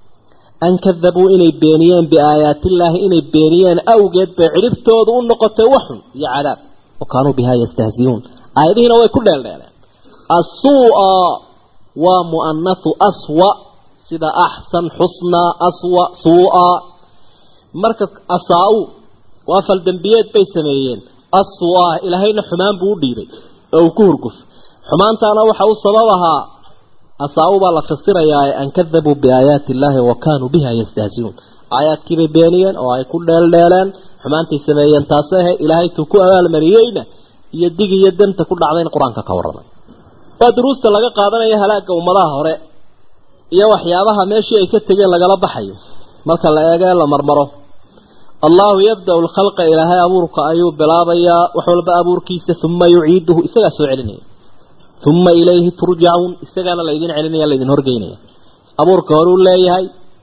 A: an kadhabu inay beeniyeen biaayaati illaahi inay beeniyeen awgeed bay ciribtoodu u noqotay waxun iyo cadaab وكانوا بها يستهزئون آياتنا way ku dheeldheeleen as-su'a wa mu'annath aswa sida ahsan husna aswa su'a marka asaa'u wa fal dambiyeed bay sameeyeen aswa ilaahayna xumaan buu dhiibay oo ku hurguf xumaantaana waxa uu sababaha asaa'u baa la fasirayaa an kadhabu bi ayati illaahi wa kanu biha yastahzi'un aayaadkii bay beeniyeen oo ay ku dheeldheeleen xumaantii sameeyeen taasay ilaahay tuu ku abaal mariyayna iyo dig iyo danta ku dhacday quraanka ka waramay waa duruusta laga qaadanayo halaaga ummadaha hore iyo waxyaabaha meeshii ay ka tageen laga la baxayo marka la eego la marmaro Allah yabda'u al-khalqa ilaahay abuurka ayuu bilaabaya waxulba abuurkiisa thumma yu'iiduhu isaga soo celinaya thumma ilayhi turja'un isagana la idin celinaya la idin horgeynaya abuurka hore uu leeyahay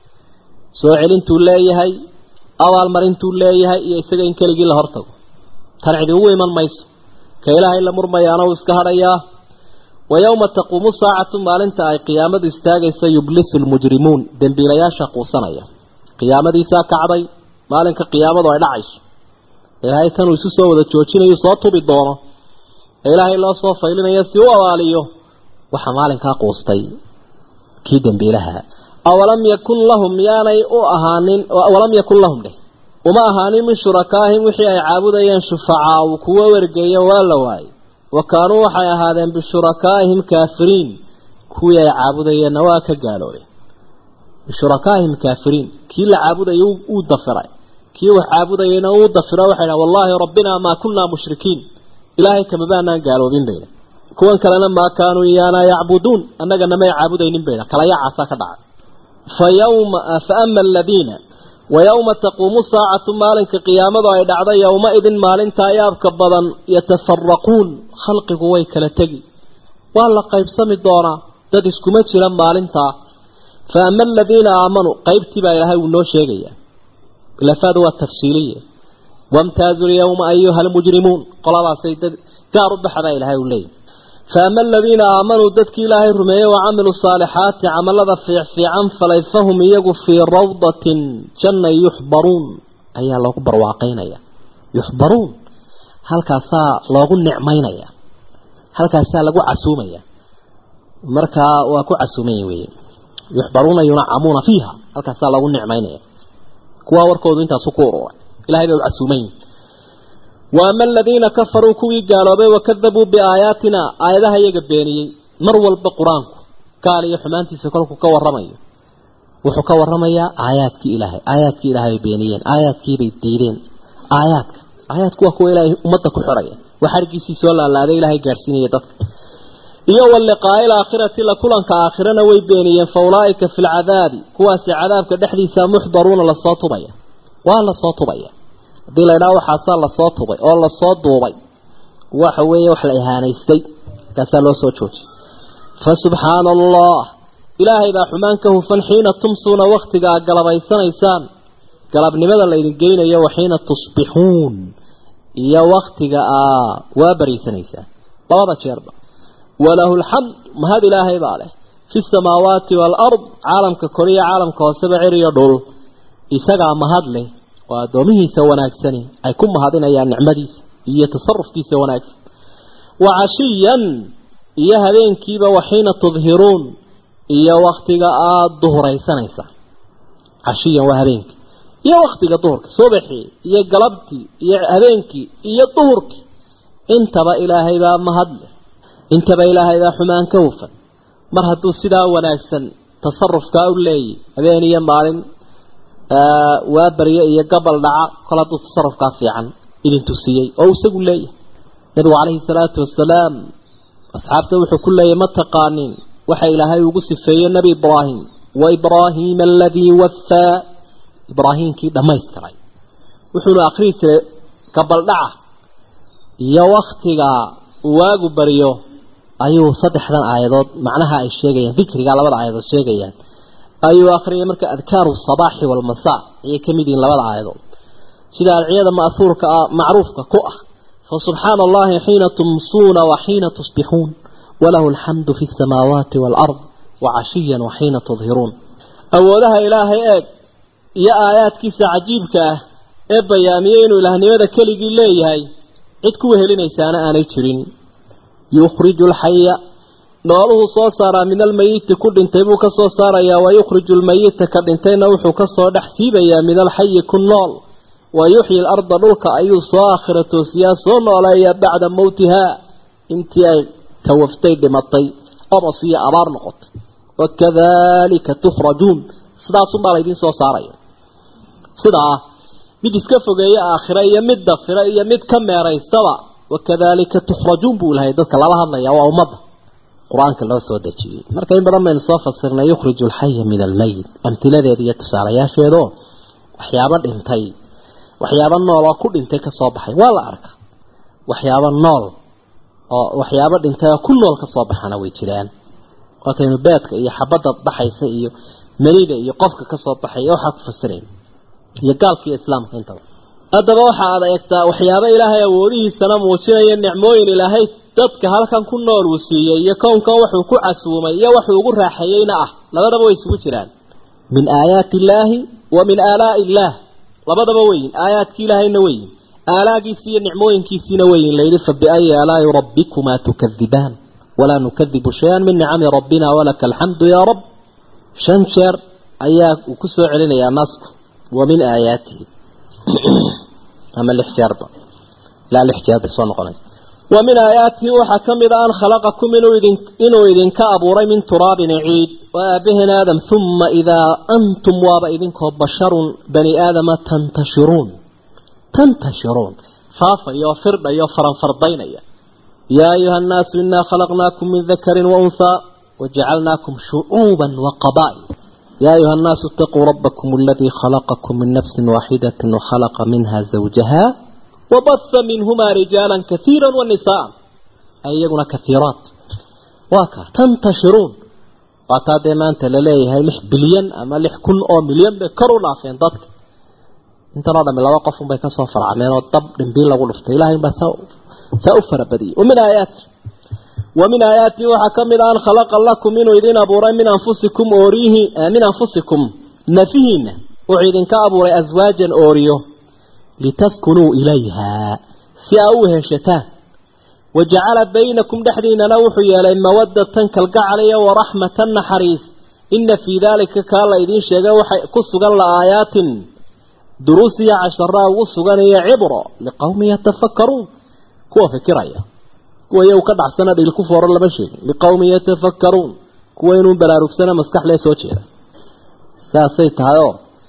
A: soo celintuu leeyahay awaal marintuu leeyahay iyo isaga in kaligii la hortago tan cid ugu iman mayso ka ilaahay la murmayaana uu iska harayaa wa yawma taqumu saa'atu maalinta ay qiyaamadu istaagayso yublisul mujrimuun dambiilayaasha quusanaya qiyaamadiisa kacday maalinka qiyaamadu ay dhacayso ilaahay tan uu isu soo wada joojinayo soo tubi doono ilaahay loo soo faylinayo si uu awaaliyo waxa maalinka quustay kii dambiilaha awalam yakun lahum yaanay u ahaanin awalam yakun lahum de uma ahaanin min shurakaahim wixii ay caabudayeen shufacaa kuwa wargeeyo waa la waayay wa kaanuu waxay ahaadeen bishurakaahim kaafiriin kuwii ay caabudayeen waa ka gaaloobay bishurakaahim kaafiriin kii la caabudayo uu dafiray kii wax caabudayeen uu dafiray waxay dhahay wallahi rabbina ma kunna mushrikiin ilaahay kama baanaan gaaloobin bayna kuwan kalena ma kaanuu yaana yacbuduun annaga nama caabudaynin bayna kala yacaasa ka dhacay فيوم فأما الذين ويوم تقوم الساعة مالك قيامة أي دعضة يومئذ مالين تاياب كبضا يتفرقون خلق قويك لتقي والله قيب سمي الدورة تدسكو مجلا مالين تا فأما الذين آمنوا قيب تبا إلهي ونو شيئا لفادوا التفصيلية وامتازوا اليوم أيها المجرمون قال الله سيدة قارب بحبا إلهي ولي فأما الذين آمنوا ذاتك إلهي رميه وعملوا الصالحات عمل ذا في عن فليفهم يقف في روضة جنة يحبرون أي الله أكبر واقعين يحبرون هل كاسا لغو النعمين هل كاسا لغو عسومي مركا وكو عسومي يحبرون ينعمون فيها هل كاسا لغو النعمين كوا وركوذ انت سكوروا إلهي بيو عسومين وأما الذين كفروا كوي قالوا بي وكذبوا بآياتنا آياتها يقبيني مروا البقران قال يا حمانتي سكرك كور رمي وحو كور رمي آياتك إلهي آياتك إلهي بينيين آياتك بيديرين آياتك آياتك وكو إلهي أمتك حرية وحرقي سيسولا لا ذي إلهي قارسيني يدفك إيو اللقاء الآخرة لكلن كآخرنا ويبينيين فأولئك في العذاب كواسي عذابك دحديثا محضرون للصوت بيا ولا صوت بيا hadii la ilaahay waxa soo la soo tubay oo la soo duubay waxa weeye wax la ihaanaystay kaasa loo soo joojay fa subhanallah ilaahay baa xumaanka hufan xiina tumsuuna waqtiga galabaysanaysaan galabnimada la idin geynayo waxiina tusbixuun iyo waqtiga aa waa bariisanaysaan labada jeerba walahu alhamd mahad ilaahay baa leh fi samaawaati wal ard caalamka koriya caalamka hooseba ciriyo dhul isaga mahad leh وادوميhiisa wanaagsani ay ku mahadinayaan nicmadiisa iyo tasarrufkiisa wanaagsan وعشيا iyo habeenkiiba waxiina tudhiruun iyo waqtiga aad duhuraysanaysa عشيا waa habeenki iyo waqtiga duhurka subaxi iyo galabti iyo habeenki iyo duhurki intaba ilaahay baa mahad leh intaba ilaahay baa xumaan ka hufan mar haduu sidaa wanaagsan tasarrufka u leeyahay habeen iyo maalin waa bariye iyo gabal dhaca kala dad tasarrufka fiican idin tusiyay oo isagu leeyahay nabi alayhi salaatu wasalaam asxaabta wuxuu ku leeyahay ma taqaanin waxa ilaahay ugu sifeeyay nabi ibraahim wa ibraahim alladhi waffa ibraahim ki dhamaystiray wuxuu akhriisay gabal dhaca iyo waqtiga waagu bariyo ayuu saddexdan aayadood macnaha ay sheegayaan dhikriga labada aayadood sheegayaan ayuu akhriyay marka adkaaru sabaax wal masaa ay kamidin labada aayadood sida alciyada ma'thurka macruufka ku ah fa subhanallahi hiina tumsuuna wa hiina tusbihun wa lahu alhamdu fi samawati wal ard wa 'ashiyan wa hiina tudhirun awoodaha ilaahay eeg iyo aayaadkiisa cajiibka ah ee bayaamiyay inuu ilaahnimada kaligii leeyahay cid ku wehelinaysaana aanay jirin yukhrijul hayya نوله soo saara min almayit ku dhintay buu ka soo saaraya wa yukhrijul mayit ka dhintayna wuxuu ka soo dhaxsiibaya min alhayy kun nool wa yuhyi al-ardh dhulka ayuu soo aakhirato siyaaso noolaya bacda mawtiha intii ay tawaftay dhimatay ama siya abaar noqotay wakadhalika tukhrajun sidaas uma la idin soo saaraya sidaa mid iska fogeeya aakhira iyo mid dafira iyo mid ka meeraystaba wakadhalika tukhrajun buu lahay dadka lala hadlaya waa ummadda quraanka loo soo dajiyay marka in badan ma soo fasirnay yukhrijul hayy min al-mayyit amtiladeeda iyo tusaalayaasheedo waxyaabo dhintay waxyaabo nool oo ku dhintay ka soo baxay waa la arka waxyaabo nool oo waxyaabo dhintay oo ku nool ka soo baxana way jiraan waxa beedka iyo xabada baxaysa iyo marida iyo qofka ka soo baxay waxa ku fasireen iyo gaalkii islaamka inta adaba waxa aad eegtaa waxyaabo ilaahay awoodihiisa muujinaya nicmooyin ilaahay dadka halkan ku nool uu siiyay iyo koonka wuxuu ku casuumay iyo wuxuu ugu raaxayeyna ah labadaba way isugu jiraan min aayati illaahi wa min aalaa'i illaah labadaba weyn aayaadki ilaahayna weyn aalaagiisa iyo nicmooyinkiisina weyn leeyri fa bi ay aalaa'i rabbikuma tukadibaan wala nukadibu shay'an min ni'ami rabbina wa lakal hamdu ya rabb shan jeer ayaa ku soo celinaya nasku wa min aayati ama lixjarba la lixjarba soo noqonay ومن آياته وحكم أن خلقكم إنه إذن كأبوري من تراب عيد وأبهن آدم ثم إذا أنتم وابئذنكم بشر بني آدم تنتشرون تنتشرون فافا يوفر يوفر فرضين يا أيها الناس إنا خلقناكم من ذكر وأنثى وجعلناكم شعوبا وقبائل يا أيها الناس اتقوا ربكم الذي خلقكم من نفس واحدة وخلق منها زوجها وبث منهما رجالا كثيرا والنساء أي يقولون كثيرات واكا تنتشرون وقد ما أنت لليه هاي لح بليون أما لح كل أو مليون بكرونا فين ضدك انت راضى من الواقف بيك صفر عمين والطب نبيل لغو لفت إلهي بس سأفر بدي ومن آيات ومن آياته وحكمل أن خلق لكم من إذن أبوري من أنفسكم أوريه من أنفسكم نفين وعيدن كأبوري أزواجا أوريو لتسكنوا إليها سيأوها شتاء وجعل بينكم دحدين نوحي لإن مودة كالقعلية ورحمة النحريس إن في ذلك قال إذن شيئا قصوا قال آيات دروسية عشراء وصغانية عبرة لقوم يتفكرون كوا فكرية كوا يوقد عسنة بالكفر اللبشي لقوم يتفكرون كوا ينون بلارف سنة مسكح لي سوچيها ساسيت هايو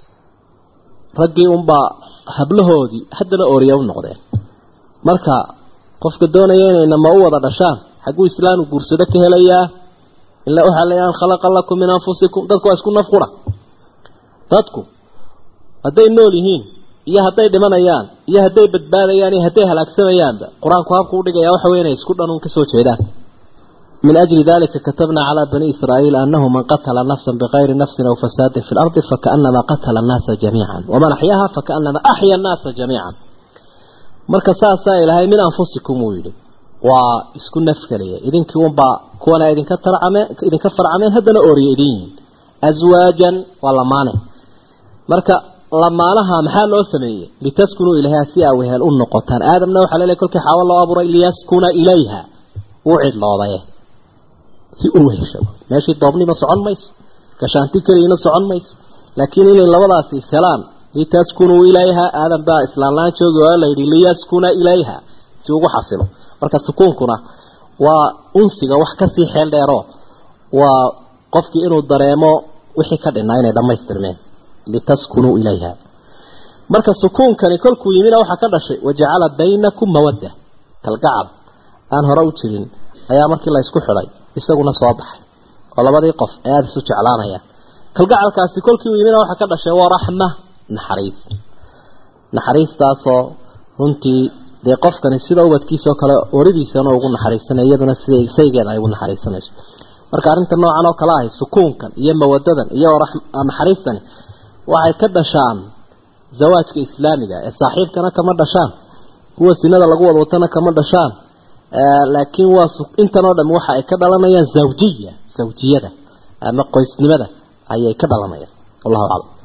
A: رجي أمبا هبلهودي حدنا أوريو النقدين مركا قفك الدونيين إنما هو ضد الشام حقو إسلام وقرصدك هليا إلا أحليان خلق لكم من أنفسكم تدكوا أسكن نفقرة تدكوا هدي نوليهين iyo haday dhimanayaan iyo haday badbaadayaan iyo haday halaagsanayaan quraanku habku u dhigaya waxa weeyna isku dhanun ka soo jeedaan min ajli dalika katabna ala bani israa'iil annahu man qatala nafsan bighayri nafsin aw fasadin fil ardi fakannama qatala an-nasa jami'an wa man ahyaha fakannama ahya an-nasa jami'an marka saasa ilaahay min anfusikum wiili wa isku nafkaliya idinkii umba kuwana idinka tarcame idinka farcameen hadana ooriyeen azwaajan wala maana marka lamaanaha maxaa loo sameeyay litaskunu ilaha si ay wehel u noqotaan aadamna waxa leeyahay kulkii xawal loo abuuray liyaskuna ilayha oo cid loodaye si uu hesho meeshii doobni ma socon mayso kashaanti kaliina socon mayso laakiin inay labadaasi salaan litaskunu ilayha aadam baa islaamlaan joogo oo la yiri liyaskuna ilayha si ugu xasilo marka sukuunkuna waa unsiga wax ka sii xeel dheero waa qofkii inuu dareemo wixii ka dhinaa inay dhameystirmeen لتسكنوا إليها مركز سكون كان كلكو يمينا وحا كدشي وجعل بينكم مودة كالقعب أن هروتشرين أيا مركي الله يسكو حلي يساقنا صابح والله بدي يقف أياد سوچ علانا يا كالقعب كاسي كلكو يمينا وحا كدشي ورحمة نحريس نحريس تاسو هنتي دي قف كان السيدة وبدكيسو كلا أريدي سانو وقو نحريسنا يدنا سيجينا يقو نحريسنا مركا أرنت النوع عنو كلاهي سكون كان يما وددن يا ورحمة نحريسنا waxay ka dhashaan zawaajka islaamiga ee saaxiibkana kama dhashaan kuwa sinada lagu wada watana kama dhashaan laakiin waa intan oo dhan waxa ay ka dhalanayaan zawjiya zawjiyada ama qoysnimada ayay ka dhalanayaan wallahu a'lam